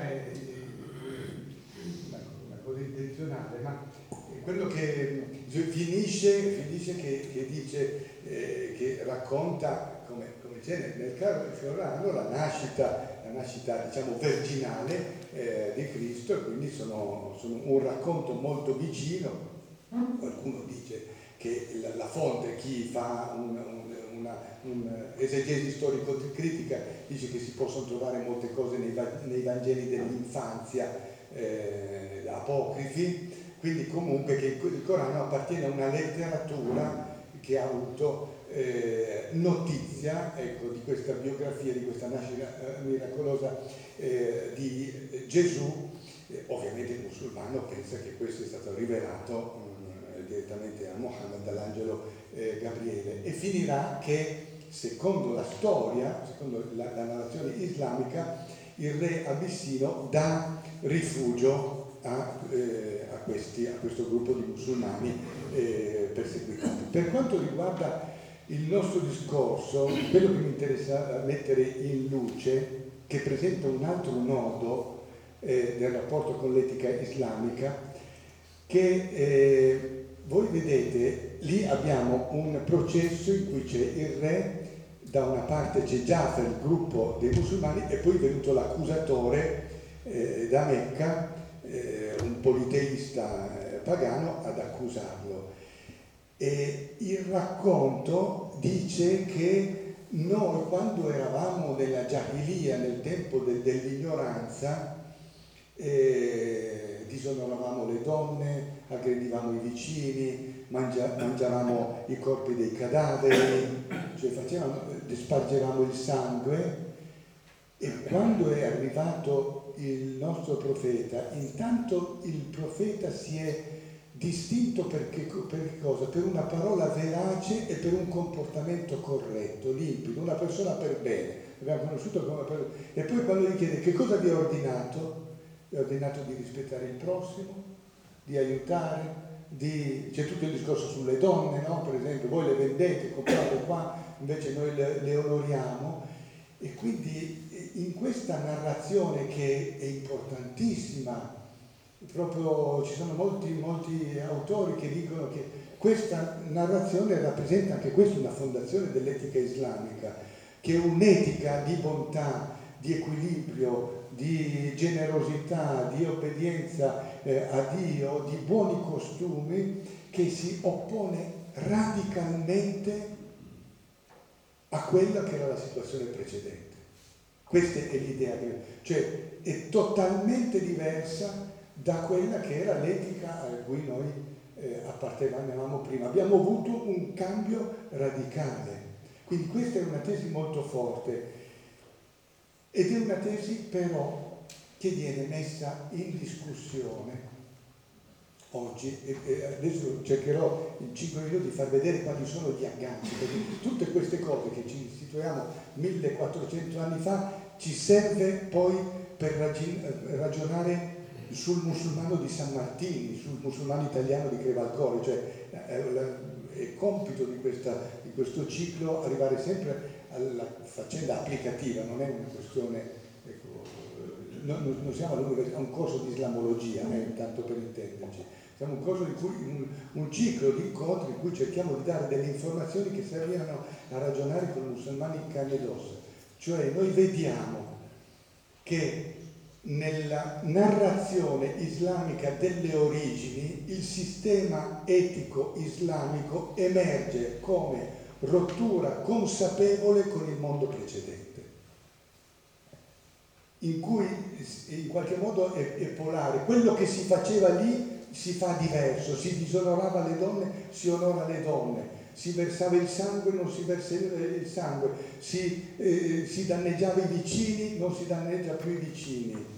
una cosa intenzionale, ma quello che finisce che dice, che racconta, come c'è nel Corano, la nascita diciamo virginale di Cristo, e quindi sono un racconto molto vicino. Qualcuno dice che la fonte, chi fa un'esegesi storico-critica, dice che si possono trovare molte cose nei Vangeli dell'infanzia apocrifi, quindi comunque che il Corano appartiene a una letteratura che ha avuto notizia, ecco, di questa biografia, di questa nascita miracolosa di Gesù. Ovviamente il musulmano pensa che questo è stato rivelato direttamente a Mohammed dall'angelo Gabriele, e finirà che, secondo la storia, secondo la narrazione islamica, il re abissino dà rifugio a questo gruppo di musulmani perseguitati. Per quanto riguarda il nostro discorso, quello che mi interessa mettere in luce, che presenta un altro nodo del rapporto con l'etica islamica, che voi vedete, lì abbiamo un processo in cui c'è il re, da una parte c'è Jafar, il gruppo dei musulmani, e poi è venuto l'accusatore da Mecca, un politeista pagano, ad accusarlo. E il racconto dice che noi, quando eravamo nella Jahiliya, nel tempo dell'ignoranza, disonoravamo le donne, aggredivamo i vicini, mangiavamo i corpi dei cadaveri, cioè spargevamo il sangue. E quando è arrivato il nostro profeta, intanto il profeta si è distinto per che cosa? Per una parola verace e per un comportamento corretto, limpido, una persona per bene. L'abbiamo conosciuto come e poi quando gli chiede che cosa vi ha ordinato? Vi ha ordinato di rispettare il prossimo, di aiutare, c'è tutto il discorso sulle donne, no? Per esempio, voi le vendete, comprate qua, invece noi le onoriamo. E quindi in questa narrazione che è importantissima, proprio ci sono molti autori che dicono che questa narrazione rappresenta anche questa una fondazione dell'etica islamica, che è un'etica di bontà, di equilibrio, di generosità, di obbedienza a Dio, di buoni costumi, che si oppone radicalmente a quella che era la situazione precedente. Questa è l'idea, cioè è totalmente diversa da quella che era l'etica a cui noi appartenevamo prima. Abbiamo avuto un cambio radicale. Quindi questa è una tesi molto forte ed è una tesi però che viene messa in discussione oggi. Adesso cercherò in 5 minuti di far vedere quali sono gli agganci, perché tutte queste cose che ci istituiamo 1400 anni fa ci serve poi per ragionare sul musulmano di San Martini, sul musulmano italiano di Crevalcore, cioè è compito di questo ciclo arrivare sempre alla faccenda applicativa, non è una questione, ecco, non siamo all'università, è un corso di islamologia, tanto per intenderci, siamo un corso un ciclo di incontri in cui cerchiamo di dare delle informazioni che serviranno a ragionare con i musulmani in carne ed ossa. Cioè noi vediamo che nella narrazione islamica delle origini il sistema etico islamico emerge come rottura consapevole con il mondo precedente, in cui in qualche modo è polare. Quello che si faceva lì si fa diverso, si disonorava le donne, si onora le donne, si versava il sangue, non si versa il sangue, si danneggiava i vicini, non si danneggia più i vicini.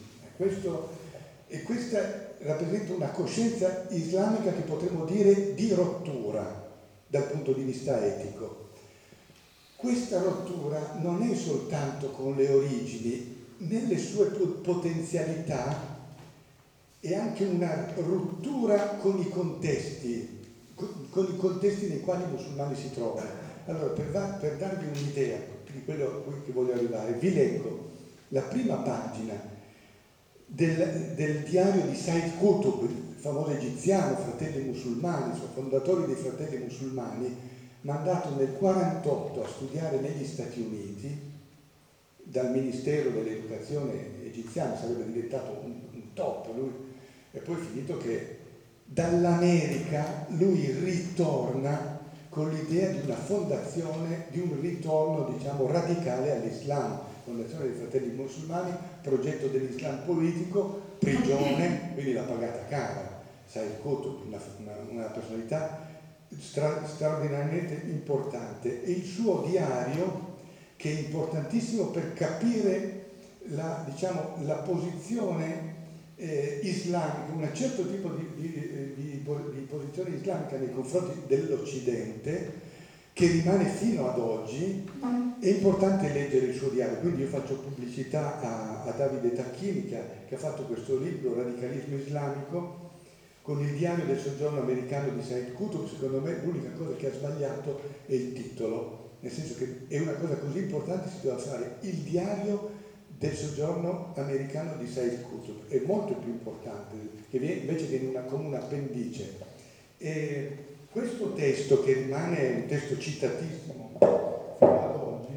Questa rappresenta una coscienza islamica che potremmo dire di rottura dal punto di vista etico. Questa rottura non è soltanto con le origini, nelle sue potenzialità è anche una rottura con i contesti nei quali i musulmani si trovano. Allora, per darvi un'idea di quello a cui voglio arrivare, vi leggo la prima pagina del diario di Said Qutb, il famoso egiziano, fratelli musulmani, fondatore dei fratelli musulmani, mandato nel 1948 a studiare negli Stati Uniti dal Ministero dell'Educazione egiziano, sarebbe diventato un top, lui, e poi finito che dall'America lui ritorna con l'idea di una fondazione, di un ritorno, diciamo, radicale all'Islam, fondazione dei fratelli musulmani, progetto dell'Islam politico, prigione, quindi l'ha pagata cara. Said Qutb, una personalità straordinariamente importante, e il suo diario, che è importantissimo per capire la posizione islamica, un certo tipo di posizione islamica nei confronti dell'Occidente, che rimane fino ad oggi. È importante leggere il suo diario, quindi io faccio pubblicità a Davide Tacchini che ha fatto questo libro Radicalismo islamico con il diario del soggiorno americano di Said Qutb. Secondo me l'unica cosa che ha sbagliato è il titolo, nel senso che è una cosa così importante, si doveva fare il diario del soggiorno americano di Said Qutb, è molto più importante, che invece viene come un appendice. E questo testo, che rimane un testo citatissimo fino ad oggi,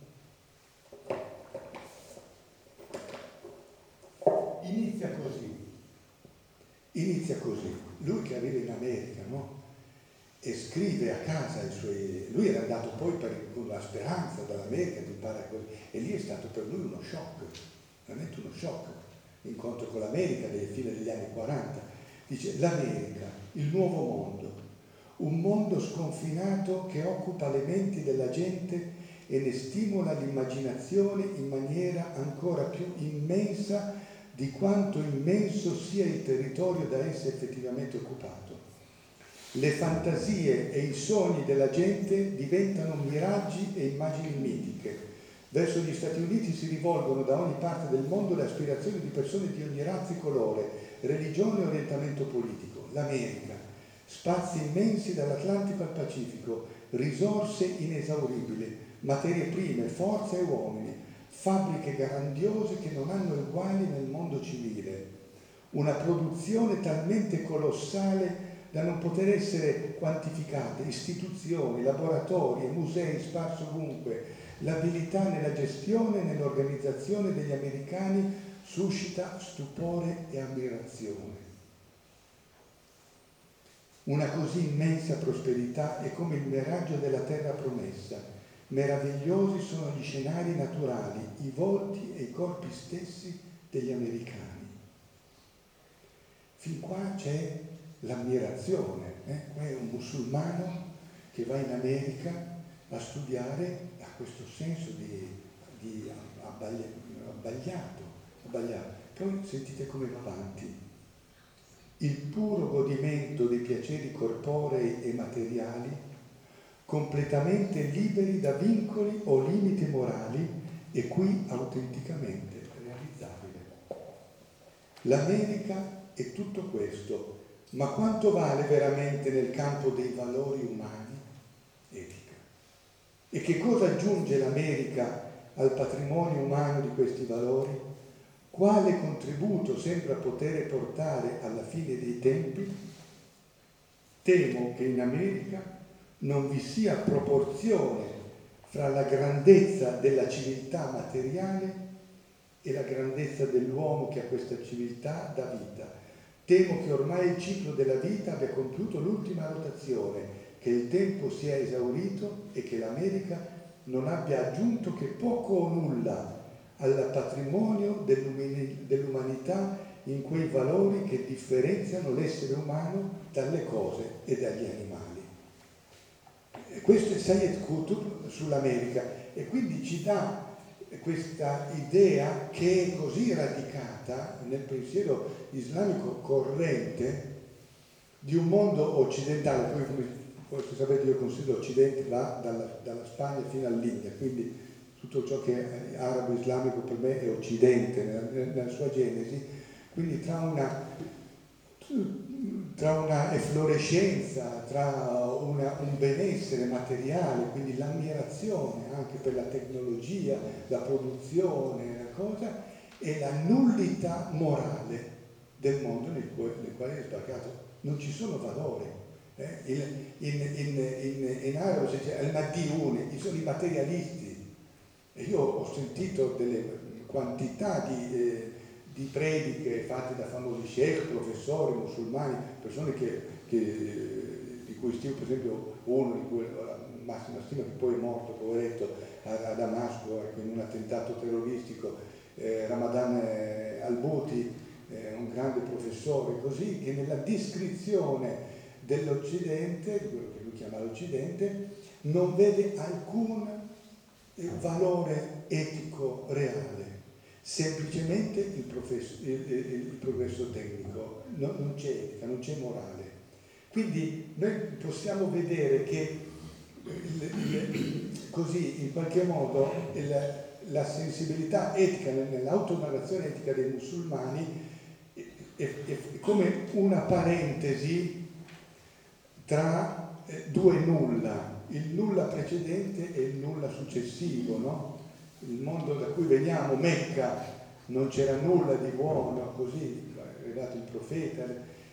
inizia così. Lui che arriva in America, no? E scrive a casa lui era andato poi con la speranza dall'America di imparare così, e lì è stato per lui uno shock, veramente uno shock, l'incontro con l'America delle fine degli anni 40. Dice: l'America, il nuovo mondo, un mondo sconfinato che occupa le menti della gente e ne stimola l'immaginazione in maniera ancora più immensa di quanto immenso sia il territorio da essa effettivamente occupato. Le fantasie e i sogni della gente diventano miraggi e immagini mitiche. Verso gli Stati Uniti si rivolgono da ogni parte del mondo le aspirazioni di persone di ogni razza e colore, religione e orientamento politico. L'America, spazi immensi dall'Atlantico al Pacifico, risorse inesauribili, materie prime, forza e uomini, fabbriche grandiose che non hanno uguali nel mondo civile, una produzione talmente colossale da non poter essere quantificate, istituzioni, laboratori e musei sparsi ovunque. L'abilità nella gestione e nell'organizzazione degli americani suscita stupore e ammirazione. Una così immensa prosperità è come il miraggio della terra promessa. Meravigliosi sono gli scenari naturali, i volti e i corpi stessi degli americani. Fin qua c'è l'ammirazione. Qua è un musulmano che va in America a studiare, ha questo senso di abbagliato. Poi sentite come va avanti. Il puro godimento dei piaceri corporei e materiali, completamente liberi da vincoli o limiti morali, e qui autenticamente realizzabile. L'America è tutto questo, ma quanto vale veramente nel campo dei valori umani? Etica. E che cosa aggiunge l'America al patrimonio umano di questi valori? Quale contributo sembra poter portare alla fine dei tempi? Temo che in America non vi sia proporzione fra la grandezza della civiltà materiale e la grandezza dell'uomo che a questa civiltà dà vita. Temo che ormai il ciclo della vita abbia compiuto l'ultima rotazione, che il tempo sia esaurito e che l'America non abbia aggiunto che poco o nulla al patrimonio dell'umanità in quei valori che differenziano l'essere umano dalle cose e dagli animali. Questo è Sayed Qutb sull'America, e quindi ci dà questa idea che è così radicata nel pensiero islamico corrente di un mondo occidentale. Poi, come forse sapete, io considero Occidente va dalla Spagna fino all'India, quindi tutto ciò che è arabo-islamico per me è Occidente nella sua genesi, quindi tra una efflorescenza, tra un benessere materiale, quindi l'ammirazione anche per la tecnologia, la produzione, la cosa, e la nullità morale del mondo nel quale è sbarcato. Non ci sono valori. In arabo si dice al-Maddiune, sono i materialisti. E io ho sentito delle quantità di prediche fatte da famosi sheikh, professori musulmani, persone di cui stimo, per esempio uno di cui ho la massima stima, che poi è morto, poveretto, a Damasco, in un attentato terroristico, Ramadan al-Buti, un grande professore, così, che nella descrizione dell'Occidente, di quello che lui chiama l'Occidente, non vede alcun valore etico reale, semplicemente il progresso tecnico, non c'è etica, non c'è morale. Quindi noi possiamo vedere che così in qualche modo la sensibilità etica nell'autonarrazione etica dei musulmani è come una parentesi tra due nulla, il nulla precedente e il nulla successivo, no? Il mondo da cui veniamo, Mecca, non c'era nulla di buono, così è arrivato il profeta,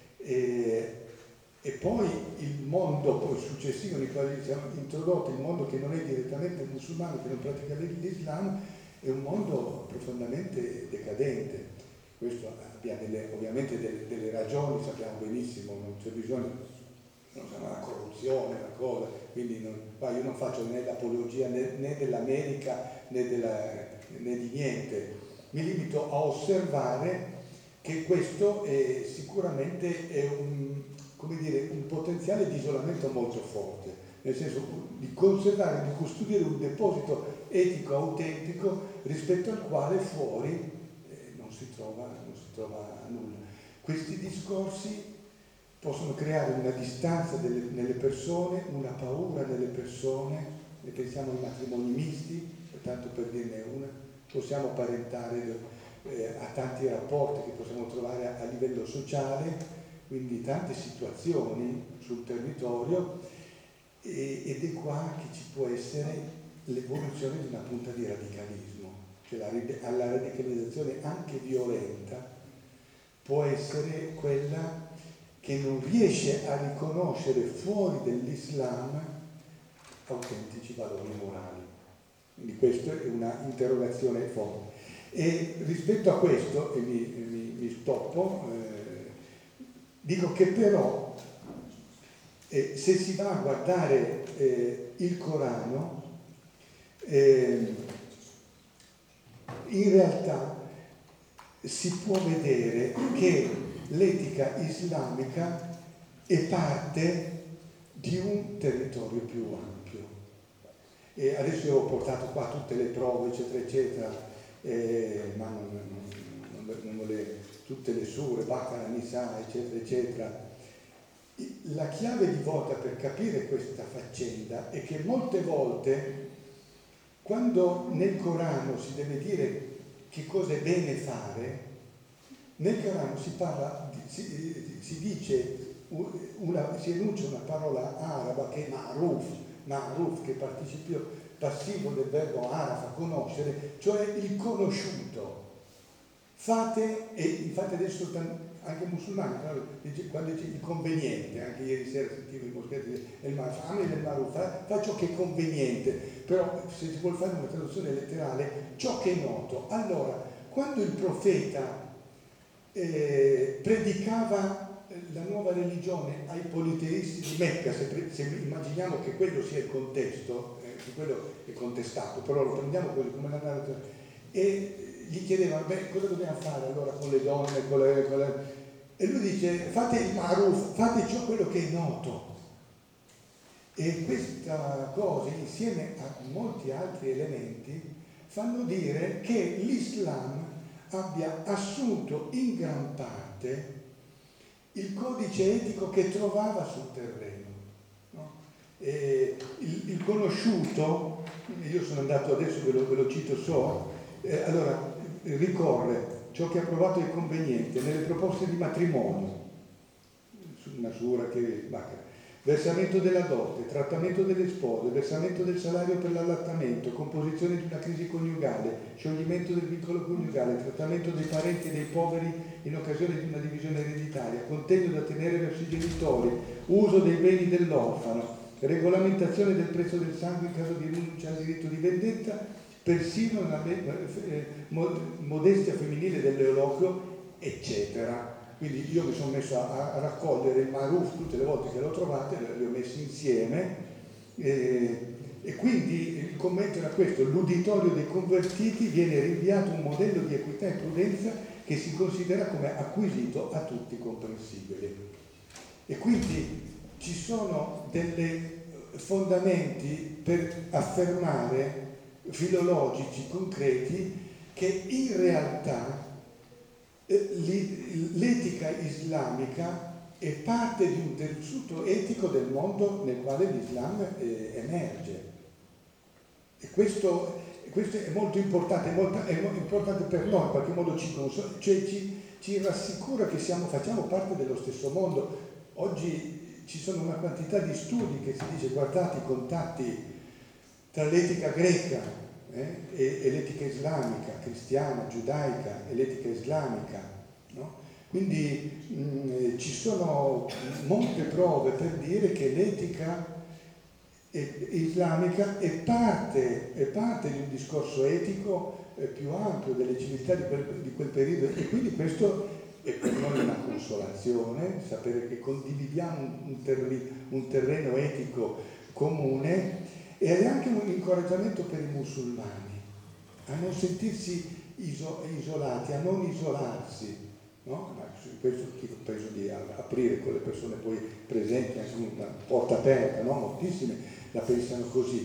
e poi il mondo successivo nel quale siamo introdotti, il mondo che non è direttamente musulmano, che non pratica l'Islam, è un mondo profondamente decadente. Questo abbia ovviamente delle ragioni, sappiamo benissimo, non c'è bisogno, non sarà la corruzione, la cosa, quindi io non faccio né l'apologia né dell'America né di niente, mi limito a osservare che questo è sicuramente un potenziale di isolamento molto forte, nel senso di conservare, di custodire un deposito etico autentico rispetto al quale fuori non si trova nulla. Questi discorsi possono creare una distanza nelle persone, una paura nelle persone, ne pensiamo ai matrimoni misti, tanto per dirne una, possiamo apparentare a tanti rapporti che possiamo trovare a livello sociale, quindi tante situazioni sul territorio, ed è qua che ci può essere l'evoluzione di una punta di radicalismo, cioè la radicalizzazione anche violenta può essere quella che non riesce a riconoscere fuori dell'Islam autentici valori morali. Quindi questa è una interrogazione forte. E rispetto a questo, e mi stoppo, dico che però se si va a guardare il Corano, in realtà si può vedere che l'etica islamica è parte di un territorio più ampio. E adesso ho portato qua tutte le prove, eccetera, eccetera, ma non tutte le sure, Baqara, Nisa, eccetera, eccetera. La chiave di volta per capire questa faccenda è che molte volte, quando nel Corano si deve dire che cosa è bene fare, nel Corano si parla, si dice, si enuncia una parola araba che è ma'ruf, che è participio passivo del verbo arafa, conoscere, cioè il conosciuto. Fate, e infatti adesso anche musulmani, quando dice il conveniente, anche ieri sera sentivo i moschetti del maruf, fa ciò che è conveniente, però se si vuole fare una traduzione letterale, ciò che è noto. Allora, quando il profeta predicava la nuova religione ai politeisti di Mecca, se immaginiamo che quello sia il contesto, che quello è contestato, però lo prendiamo così come la narrazione, e gli chiedeva, cosa dobbiamo fare allora con le donne, e lui dice, fate il maruf, fate ciò quello che è noto. E questa cosa, insieme a molti altri elementi, fanno dire che l'Islam abbia assunto in gran parte il codice etico che trovava sul terreno. No? Il conosciuto, io sono andato adesso, ve lo cito allora ricorre ciò che ha provato è conveniente nelle proposte di matrimonio, una sura che versamento della dote, trattamento delle spose, versamento del salario per l'allattamento, composizione di una crisi coniugale, scioglimento del vincolo coniugale, trattamento dei parenti e dei poveri in occasione di una divisione ereditaria, contegno da tenere verso i genitori, uso dei beni dell'orfano, regolamentazione del prezzo del sangue in caso di rinuncia al diritto di vendetta, persino la modestia femminile dell'eoloquio, eccetera. Quindi io mi sono messo a raccogliere il maruf tutte le volte che l'ho trovate, li ho messi insieme, e quindi il commento era questo: l'uditorio dei convertiti viene rinviato un modello di equità e prudenza che si considera come acquisito a tutti comprensibile. E quindi ci sono dei fondamenti per affermare filologici concreti che in realtà l'etica islamica è parte di un tessuto etico del mondo nel quale l'Islam emerge. E questo è molto importante, è importante per noi, in qualche modo ci rassicura che facciamo parte dello stesso mondo. Oggi ci sono una quantità di studi che si dice, guardate i contatti tra l'etica greca e l'etica islamica, cristiana, giudaica e l'etica islamica, no? Quindi ci sono molte prove per dire che l'etica islamica è parte di un discorso etico più ampio delle civiltà di quel periodo, e quindi questo è per noi una consolazione, sapere che condividiamo un terreno etico comune. Ed è anche un incoraggiamento per i musulmani a non sentirsi isolati, a non isolarsi, no? Ma su questo penso di aprire con le persone poi presenti anche una porta aperta, no? Moltissime la pensano così.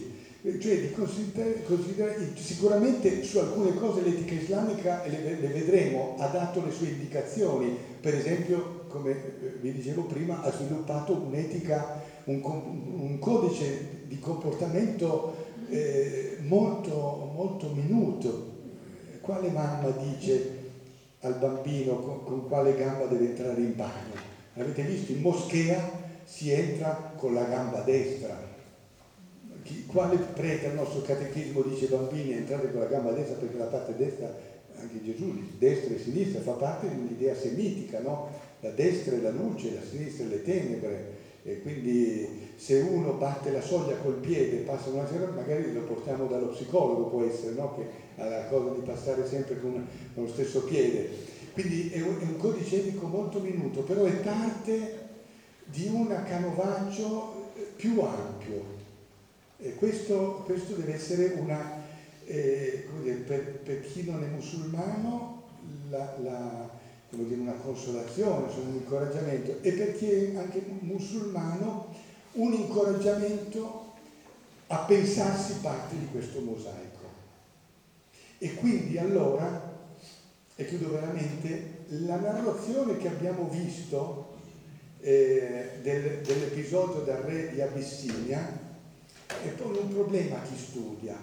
cioè di considerare, sicuramente su alcune cose l'etica islamica le vedremo, ha dato le sue indicazioni, per esempio, come vi dicevo prima, ha sviluppato un'etica, un codice di comportamento molto, molto minuto. Quale mamma dice al bambino con quale gamba deve entrare in bagno? Avete visto? In moschea si entra con la gamba destra. Quale prete al nostro catechismo dice bambini entrate con la gamba destra, perché la parte destra, anche Gesù dice destra e sinistra, fa parte di un'idea semitica, no? La destra è la luce, la sinistra è le tenebre, e quindi se uno batte la soglia col piede e passa una sera, magari lo portiamo dallo psicologo, può essere, no? Che ha la cosa di passare sempre con lo stesso piede. Quindi è un codice etico molto minuto, però è parte di un canovaccio più ampio. E questo deve essere una, come dire, per chi non è musulmano, come dire, una consolazione, un incoraggiamento, e per chi è anche musulmano un incoraggiamento a pensarsi parte di questo mosaico. E quindi allora, e chiudo veramente, la narrazione che abbiamo visto dell'episodio del re di Abissinia e pone un problema a chi studia.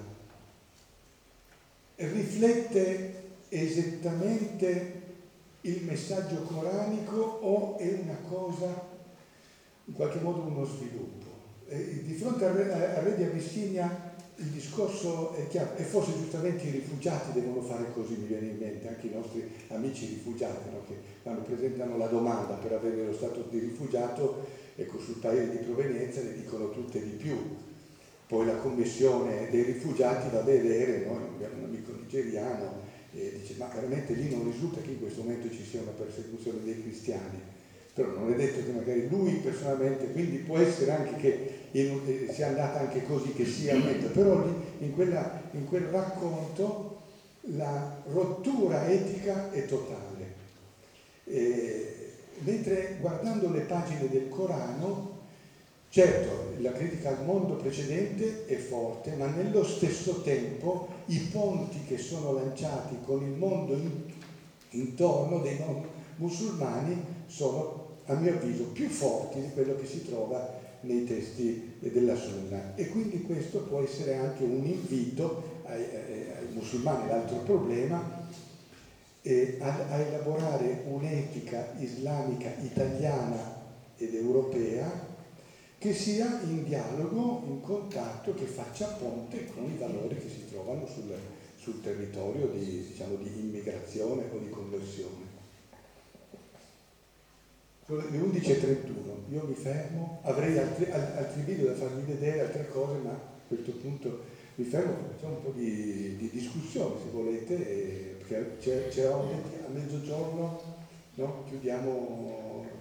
Riflette esattamente il messaggio coranico o è una cosa, in qualche modo uno sviluppo? Di fronte al re di Abissinia il discorso è chiaro, e forse giustamente i rifugiati devono fare così, mi viene in mente, anche i nostri amici rifugiati, no? Che quando presentano la domanda per avere lo status di rifugiato, ecco, sul paese di provenienza ne dicono tutte di più. Poi la commissione dei rifugiati va a vedere, noi abbiamo un amico nigeriano, e dice ma veramente lì non risulta che in questo momento ci sia una persecuzione dei cristiani, però non è detto che magari lui personalmente, quindi può essere anche che sia andata anche così, che sia aumenta, però lì in quel racconto la rottura etica è totale. Mentre guardando le pagine del Corano, certo, la critica al mondo precedente è forte, ma nello stesso tempo i ponti che sono lanciati con il mondo intorno dei non musulmani sono, a mio avviso, più forti di quello che si trova nei testi della Sunna. E quindi questo può essere anche un invito ai musulmani, l'altro problema, a elaborare un'etica islamica italiana ed europea che sia in dialogo, in contatto, che faccia ponte con i valori che si trovano sul territorio di immigrazione o di conversione. Sono le 11:31, io mi fermo, avrei altri video da farvi vedere, altre cose, ma a questo punto mi fermo, facciamo un po' di discussione se volete, perché c'era a mezzogiorno, no? Chiudiamo